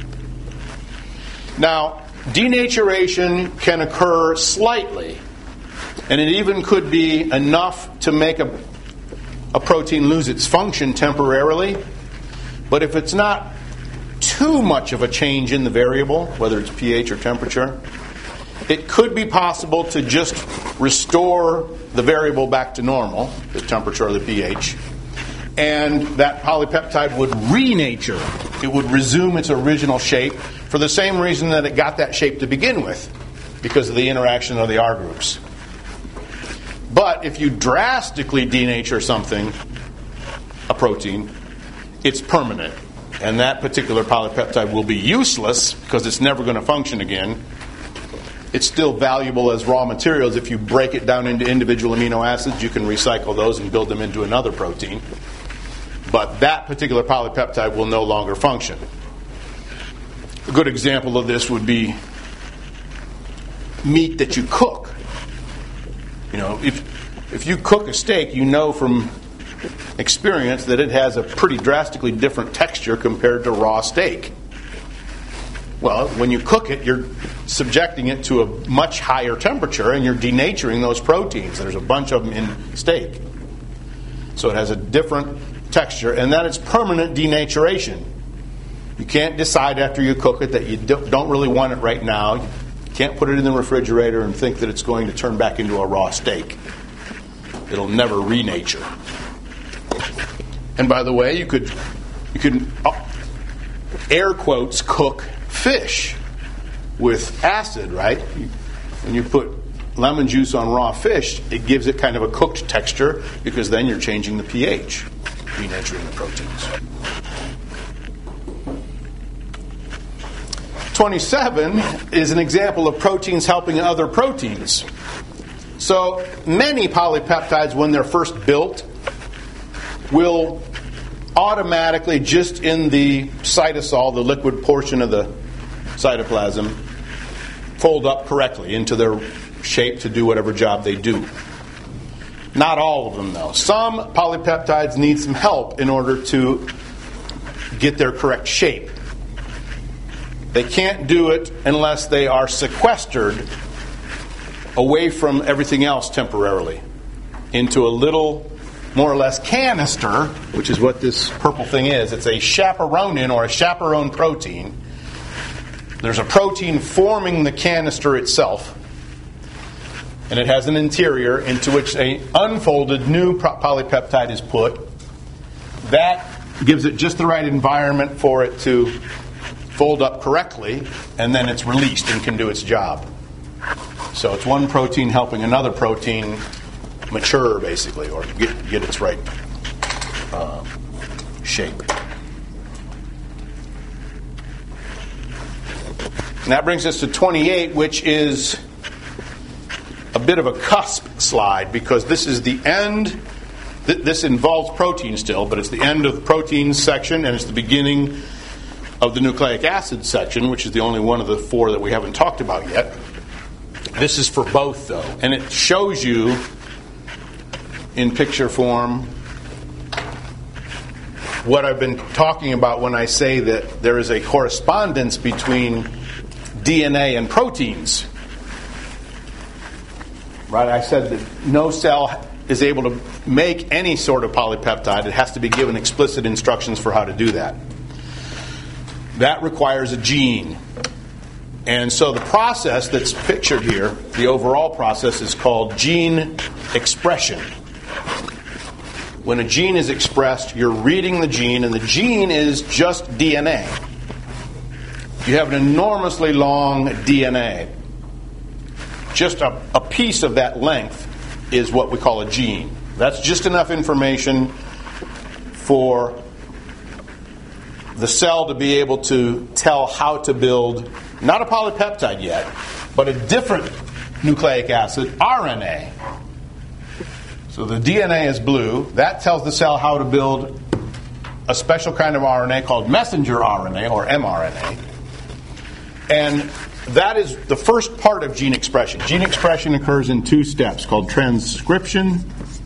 Now, denaturation can occur slightly, and it even could be enough to make a protein lose its function temporarily. But if it's not too much of a change in the variable, whether it's pH or temperature, it could be possible to just restore the variable back to normal, the temperature or the pH, and that polypeptide would renature it would resume its original shape for the same reason that it got that shape to begin with, because of the interaction of the R groups. But if you drastically denature something, a protein, it's permanent. And that particular polypeptide will be useless because it's never going to function again. It's still valuable as raw materials. If you break it down into individual amino acids, you can recycle those and build them into another protein. But that particular polypeptide will no longer function. A good example of this would be meat that you cook. You know, if you cook a steak, you know from experience that it has a pretty drastically different texture compared to raw steak. Well, when you cook it, you're subjecting it to a much higher temperature and you're denaturing those proteins. There's a bunch of them in steak. So it has a different texture, and that is permanent denaturation. You can't decide after you cook it that you don't really want it right now. You can't put it in the refrigerator and think that it's going to turn back into a raw steak. It'll never renature. And by the way, you could air quotes cook fish with acid, right? When you put lemon juice on raw fish, it gives it kind of a cooked texture because then you're changing the pH, denaturing the proteins. 27 is an example of proteins helping other proteins. So many polypeptides, when they're first built, will automatically, just in the cytosol, the liquid portion of the cytoplasm, fold up correctly into their shape to do whatever job they do. Not all of them, though. Some polypeptides need some help in order to get their correct shape. They can't do it unless they are sequestered away from everything else temporarily into a little, more or less, canister, which is what this purple thing is. It's a chaperonin or a chaperone protein. There's a protein forming the canister itself, and it has an interior into which an unfolded new polypeptide is put. That gives it just the right environment for it to fold up correctly, and then it's released and can do its job. So it's one protein helping another protein mature, basically, or get its right shape. And that brings us to 28, which is a bit of a cusp slide, because this is the end. This involves protein still, but it's the end of the proteins section, and it's the beginning of the nucleic acid section, which is the only one of the four that we haven't talked about yet. This is for both, though, and it shows you in picture form what I've been talking about when I say that there is a correspondence between DNA and proteins. Right? I said that no cell is able to make any sort of polypeptide. It has to be given explicit instructions for how to do that. That requires a gene. And so the process that's pictured here, the overall process, is called gene expression. When a gene is expressed, you're reading the gene, and the gene is just DNA. You have an enormously long DNA. Just a piece of that length is what we call a gene. That's just enough information for the cell to be able to tell how to build, not a polypeptide yet, but a different nucleic acid, RNA. So the DNA is blue. That tells the cell how to build a special kind of RNA called messenger RNA, or mRNA. And that is the first part of gene expression. Gene expression occurs in two steps called transcription.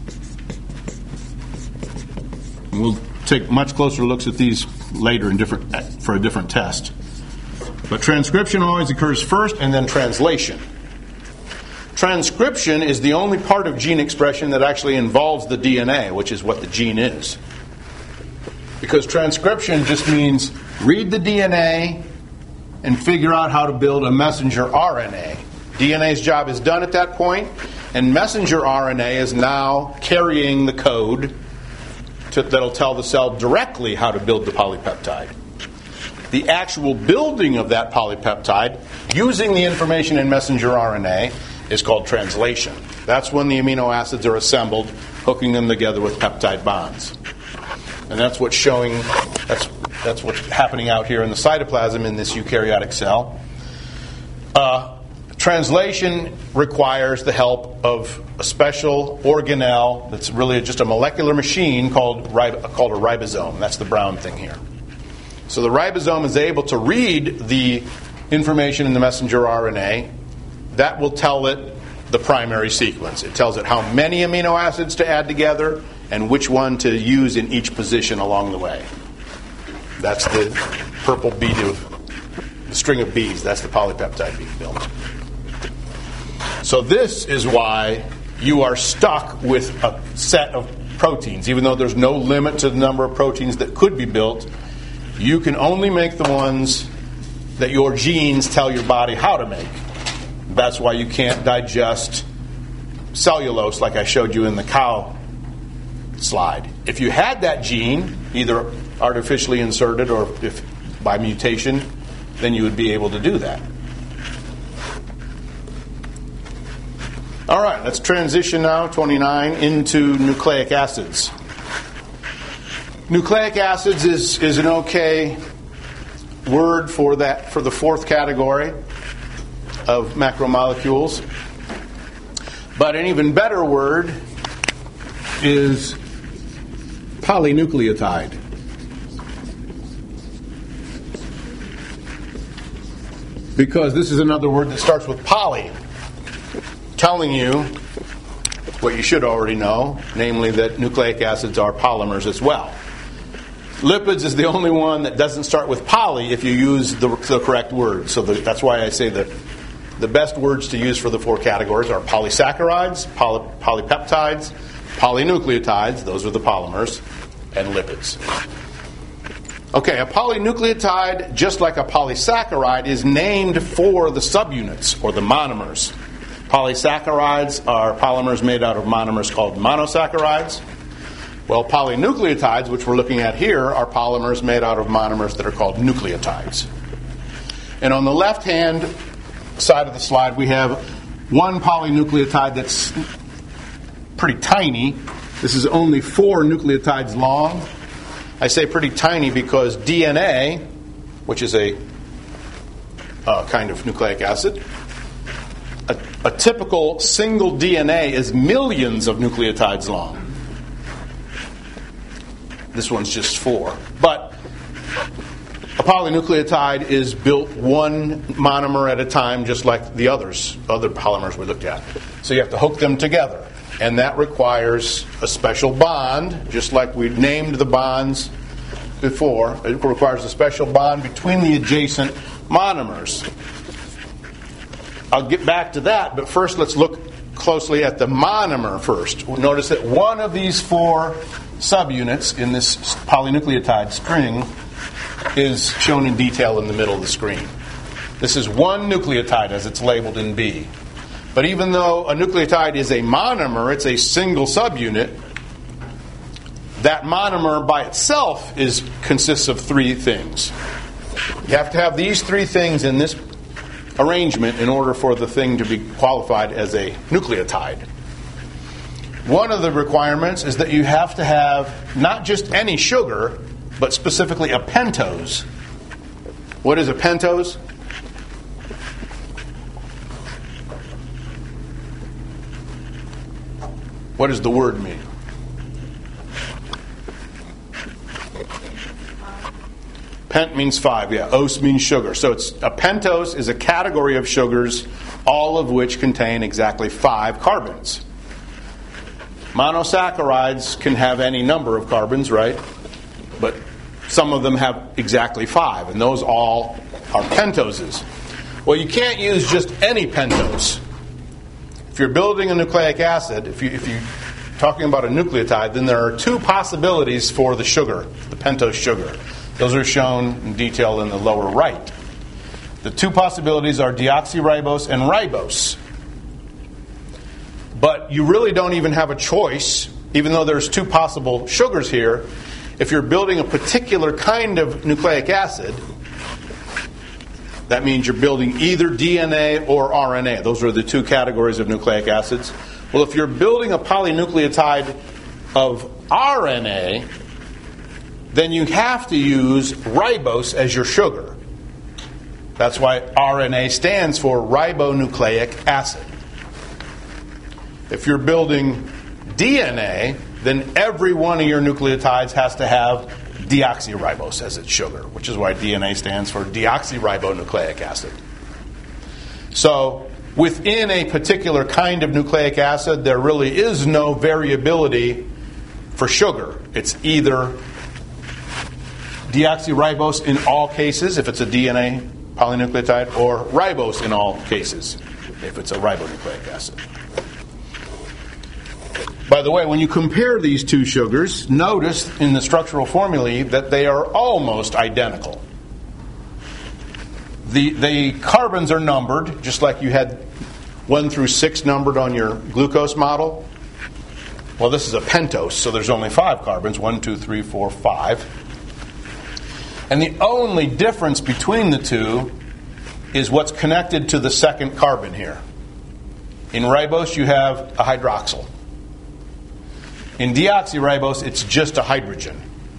We'll take much closer looks at these later for a different test. But transcription always occurs first, and then translation. Transcription is the only part of gene expression that actually involves the DNA, which is what the gene is. Because transcription just means read the DNA and figure out how to build a messenger RNA. DNA's job is done at that point, and messenger RNA is now carrying the code that'll tell the cell directly how to build the polypeptide. the actual building of that polypeptide using the information in messenger RNA is called translation. That's when the amino acids are assembled, hooking them together with peptide bonds. And that's what's showing, that's what's happening out here in the cytoplasm in this eukaryotic cell. Translation requires the help of a special organelle that's really just a molecular machine called a ribosome. That's the brown thing here. So the ribosome is able to read the information in the messenger RNA. That will tell it the primary sequence. It tells it how many amino acids to add together and which one to use in each position along the way. That's the purple bead of the string of beads. That's the polypeptide being built. So this is why you are stuck with a set of proteins. Even though there's no limit to the number of proteins that could be built, you can only make the ones that your genes tell your body how to make. That's why you can't digest cellulose like I showed you in the cow slide. If you had that gene, either artificially inserted or if by mutation, then you would be able to do that. All right, let's transition now, 29, into nucleic acids. Nucleic acids is an okay word for that, for the fourth category of macromolecules. But an even better word is polynucleotide. Because this is another word that starts with poly, telling you what you should already know, namely that nucleic acids are polymers as well. Lipids is the only one that doesn't start with poly if you use the correct word. So that's why I say that the best words to use for the four categories are polysaccharides, polypeptides, polynucleotides, those are the polymers, and lipids. Okay, a polynucleotide, just like a polysaccharide, is named for the subunits, or the monomers. Polysaccharides are polymers made out of monomers called monosaccharides. Well, polynucleotides, which we're looking at here, are polymers made out of monomers that are called nucleotides. And on the left-hand side of the slide, we have one polynucleotide that's pretty tiny. This is only 4 nucleotides long. I say pretty tiny because DNA, which is a kind of nucleic acid, a typical single DNA is millions of nucleotides long. This one's just 4. But a polynucleotide is built one monomer at a time, just like the other polymers we looked at. So you have to hook them together. And that requires a special bond, just like we named the bonds before. It requires a special bond between the adjacent monomers. I'll get back to that, but first let's look closely at the monomer first. Notice that one of these 4 subunits in this polynucleotide string is shown in detail in the middle of the screen. This is one nucleotide as it's labeled in B. But even though a nucleotide is a monomer, it's a single subunit, that monomer by itself consists of 3 things. You have to have these 3 things in this arrangement in order for the thing to be qualified as a nucleotide. One of the requirements is that you have to have not just any sugar, but specifically a pentose. What is a pentose? What does the word mean? Pent means 5, yeah. Os means sugar. So a pentose is a category of sugars, all of which contain exactly 5 carbons. Monosaccharides can have any number of carbons, right? But some of them have exactly 5, and those all are pentoses. Well, you can't use just any pentose. If you're building a nucleic acid, if you're talking about a nucleotide, then there are 2 possibilities for the sugar, the pentose sugar. Those are shown in detail in the lower right. The 2 possibilities are deoxyribose and ribose. But you really don't even have a choice, even though there's 2 possible sugars here. If you're building a particular kind of nucleic acid, That means you're building either DNA or RNA. Those are the two categories of nucleic acids. Well, if you're building a polynucleotide of RNA, then you have to use ribose as your sugar. That's why RNA stands for ribonucleic acid. If you're building DNA, then every one of your nucleotides has to have deoxyribose as its sugar, which is why DNA stands for deoxyribonucleic acid. So, within a particular kind of nucleic acid, there really is no variability for sugar. It's either deoxyribose in all cases, if it's a DNA polynucleotide, or ribose in all cases, if it's a ribonucleic acid. By the way, when you compare these two sugars, notice in the structural formulae that they are almost identical. The carbons are numbered, just like you had 1 through 6 numbered on your glucose model. Well, this is a pentose, so there's only 5 carbons. 1, 2, 3, 4, 5. And the only difference between the two is what's connected to the second carbon here. In ribose, you have a hydroxyl. In deoxyribose, it's just a hydrogen.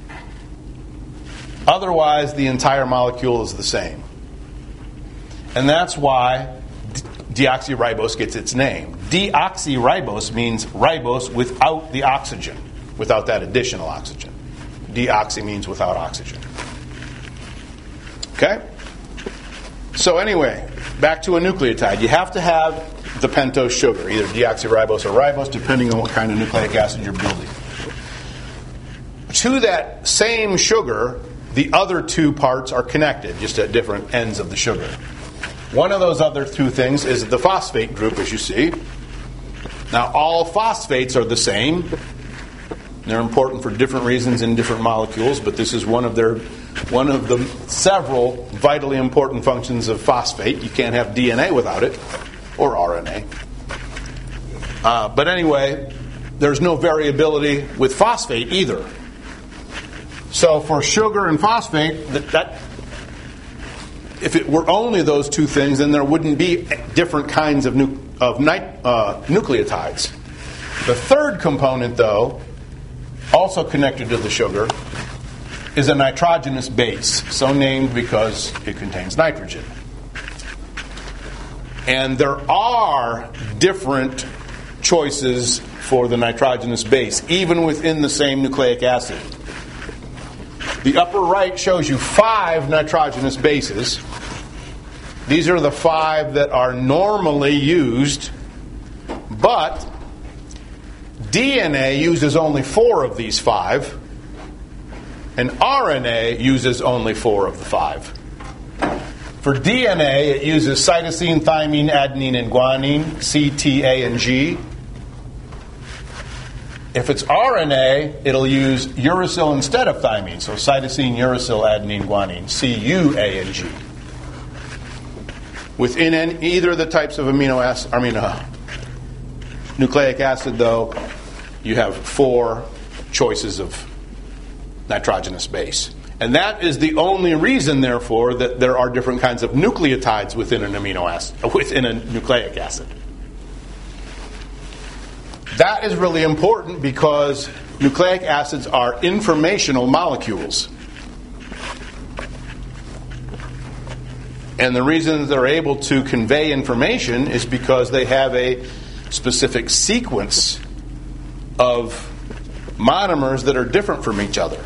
Otherwise, the entire molecule is the same. And that's why deoxyribose gets its name. Deoxyribose means ribose without the oxygen, without that additional oxygen. Deoxy means without oxygen. Okay? So anyway, back to a nucleotide. You have to have the pentose sugar, either deoxyribose or ribose, depending on what kind of nucleic acid you're building. To that same sugar, the other two parts are connected, just at different ends of the sugar. One of those other two things is the phosphate group, as you see. Now, all phosphates are the same. They're important for different reasons in different molecules, but this is one of the several vitally important functions of phosphate. You can't have DNA without it, or RNA. But anyway, there's no variability with phosphate either. So for sugar and phosphate, that if it were only those two things, then there wouldn't be different kinds of nucleotides. The third component, though, also connected to the sugar, is a nitrogenous base, so named because it contains nitrogen. And there are different choices for the nitrogenous base, even within the same nucleic acid. The upper right shows you 5 nitrogenous bases. These are the 5 that are normally used, but DNA uses only 4 of these 5, and RNA uses only 4 of the 5. For DNA, it uses cytosine, thymine, adenine, and guanine, C, T, A, and G. If it's RNA, it'll use uracil instead of thymine, so cytosine, uracil, adenine, guanine, C, U, A, and G. Within either of the types of nucleic acid, though, you have 4 choices of nitrogenous base. And that is the only reason, therefore, that there are different kinds of nucleotides within an amino acid, within a nucleic acid. That is really important because nucleic acids are informational molecules. And the reason they're able to convey information is because they have a specific sequence of monomers that are different from each other.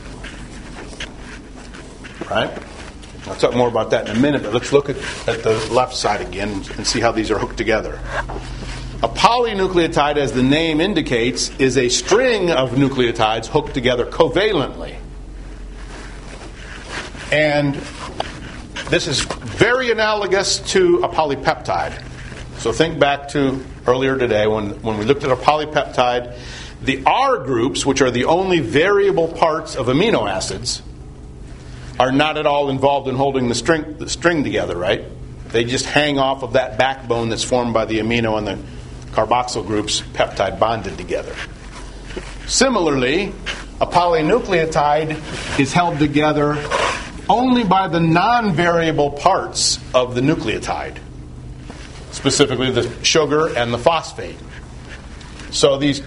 Right? I'll talk more about that in a minute, but let's look at the left side again and see how these are hooked together. A polynucleotide, as the name indicates, is a string of nucleotides hooked together covalently. And this is very analogous to a polypeptide. So think back to earlier today when we looked at a polypeptide. The R groups, which are the only variable parts of amino acids, are not at all involved in holding the string together, right? They just hang off of that backbone that's formed by the amino and the carboxyl groups peptide bonded together. Similarly, a polynucleotide is held together only by the non-variable parts of the nucleotide, specifically the sugar and the phosphate. So these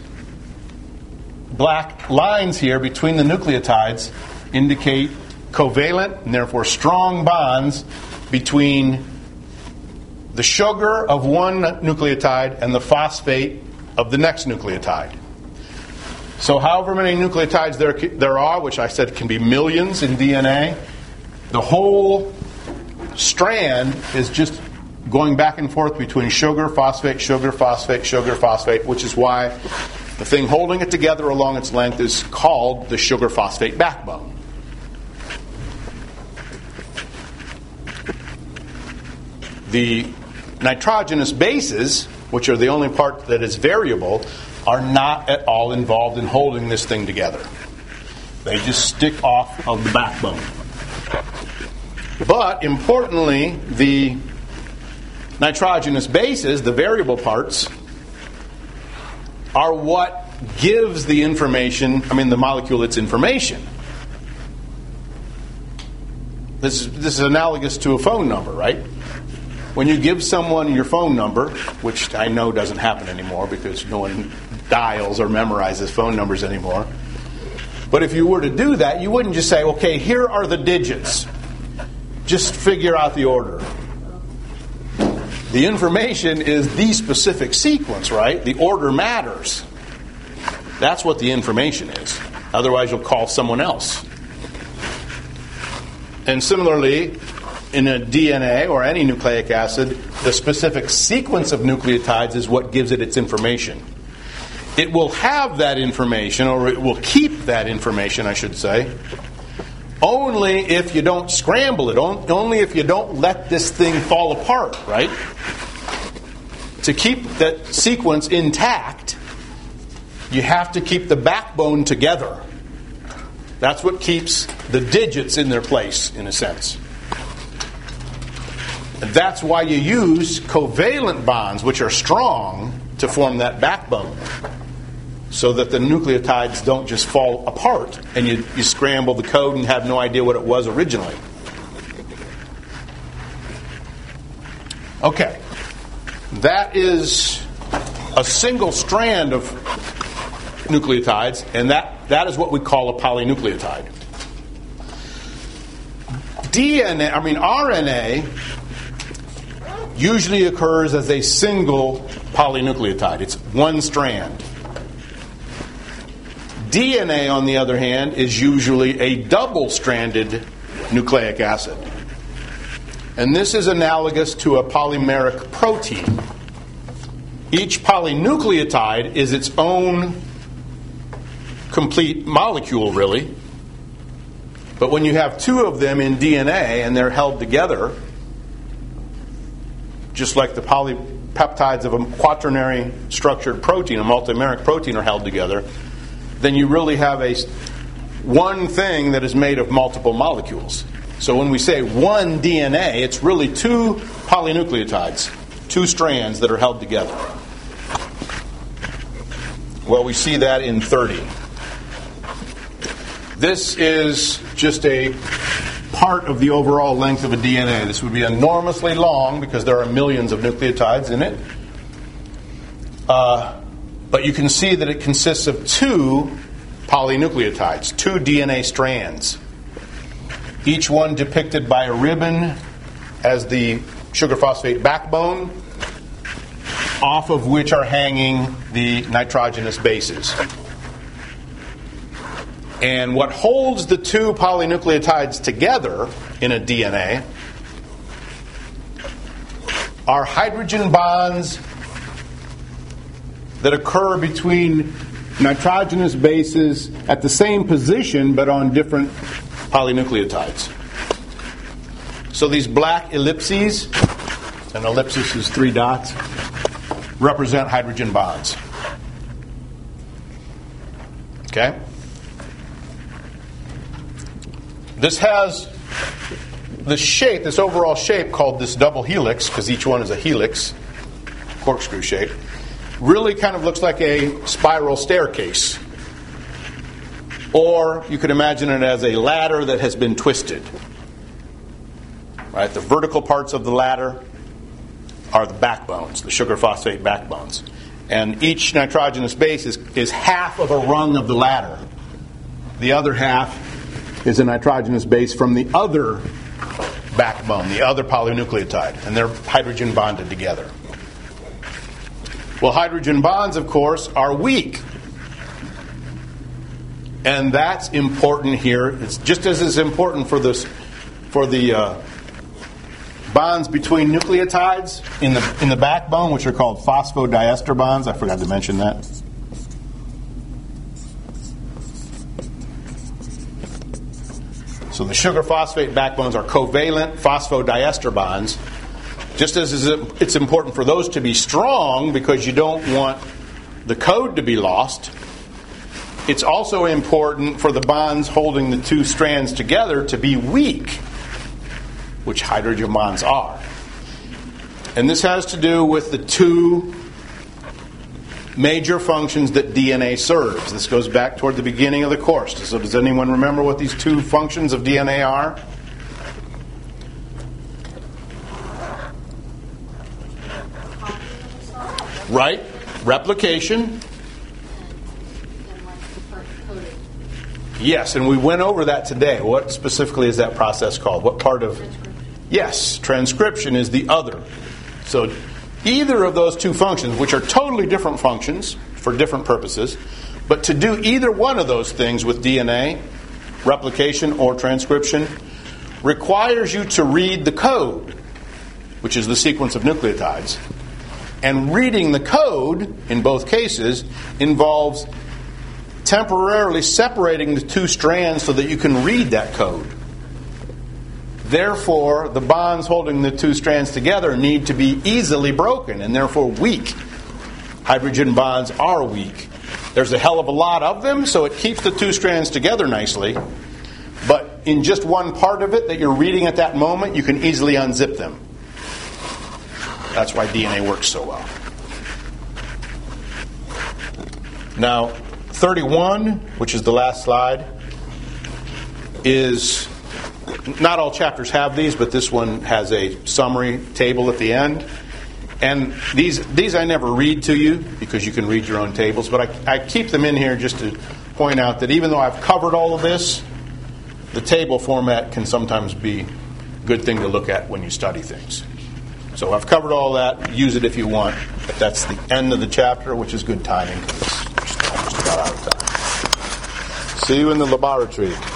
black lines here between the nucleotides indicate covalent and therefore strong bonds between the sugar of one nucleotide and the phosphate of the next nucleotide. So however many nucleotides there are, which I said can be millions in DNA, the whole strand is just going back and forth between sugar, phosphate, sugar, phosphate, sugar, phosphate, which is why the thing holding it together along its length is called the sugar-phosphate backbone. The nitrogenous bases, which are the only part that is variable, are not at all involved in holding this thing together. They just stick off of the backbone. But importantly, the nitrogenous bases, the variable parts, are what gives the the molecule its information. This is analogous to a phone number, right? When you give someone your phone number, which I know doesn't happen anymore because no one dials or memorizes phone numbers anymore. But if you were to do that, you wouldn't just say, okay, here are the digits. Just figure out the order. The information is the specific sequence, right? The order matters. That's what the information is. Otherwise, you'll call someone else. And similarly, in a DNA or any nucleic acid, the specific sequence of nucleotides is what gives it its information. It will have that information, or it will keep that information, I should say, only if you don't scramble it, only if you don't let this thing fall apart, right? To keep that sequence intact, you have to keep the backbone together. That's what keeps the digits in their place, in a sense. And that's why you use covalent bonds, which are strong, to form that backbone, so that the nucleotides don't just fall apart and you scramble the code and have no idea what it was originally. Okay. That is a single strand of nucleotides, and that is what we call a polynucleotide. RNA usually occurs as a single polynucleotide. It's one strand. DNA, on the other hand, is usually a double-stranded nucleic acid. And this is analogous to a polymeric protein. Each polynucleotide is its own complete molecule, really. But when you have two of them in DNA and they're held together, just like the polypeptides of a quaternary structured protein, a multimeric protein, are held together, then you really have one thing that is made of multiple molecules. So when we say one DNA, it's really two polynucleotides, two strands that are held together. Well, we see that in 30. This is just a part of the overall length of a DNA. This would be enormously long because there are millions of nucleotides in it. But you can see that it consists of two polynucleotides, two DNA strands, each one depicted by a ribbon as the sugar-phosphate backbone, off of which are hanging the nitrogenous bases. And what holds the two polynucleotides together in a DNA are hydrogen bonds that occur between nitrogenous bases at the same position but on different polynucleotides. So these black ellipses, an ellipsis is 3 dots, represent hydrogen bonds. Okay? This has the shape, this overall shape called this double helix, because each one is a helix, corkscrew shape, really kind of looks like a spiral staircase. Or you could imagine it as a ladder that has been twisted. right? The vertical parts of the ladder are the backbones, the sugar phosphate backbones. And each nitrogenous base is half of a rung of the ladder. The other half is a nitrogenous base from the other backbone, the other polynucleotide, and they're hydrogen bonded together. Well, hydrogen bonds, of course, are weak. And that's important here. It's just as it's important for the bonds between nucleotides in the backbone, which are called phosphodiester bonds. I forgot to mention that. So the sugar phosphate backbones are covalent phosphodiester bonds. Just as it's important for those to be strong because you don't want the code to be lost, it's also important for the bonds holding the two strands together to be weak, which hydrogen bonds are. And this has to do with the two major functions that DNA serves. This goes back toward the beginning of the course. So does anyone remember what these two functions of DNA are? Right? Replication. Yes, and we went over that today. What specifically is that process called? What part of... Yes, transcription is the other. So either of those two functions, which are totally different functions for different purposes, but to do either one of those things with DNA, replication or transcription, requires you to read the code, which is the sequence of nucleotides. And reading the code, in both cases, involves temporarily separating the two strands so that you can read that code. Therefore, the bonds holding the two strands together need to be easily broken and therefore weak. Hydrogen bonds are weak. There's a hell of a lot of them, so it keeps the two strands together nicely. But in just one part of it that you're reading at that moment, you can easily unzip them. That's why DNA works so well. Now, 31, which is the last slide, is... Not all chapters have these, but this one has a summary table at the end. And these I never read to you because you can read your own tables, but I keep them in here just to point out that even though I've covered all of this, the table format can sometimes be a good thing to look at when you study things. So I've covered all that. Use it if you want, but that's the end of the chapter, which is good timing because it's almost about out of time. See you in the laboratory.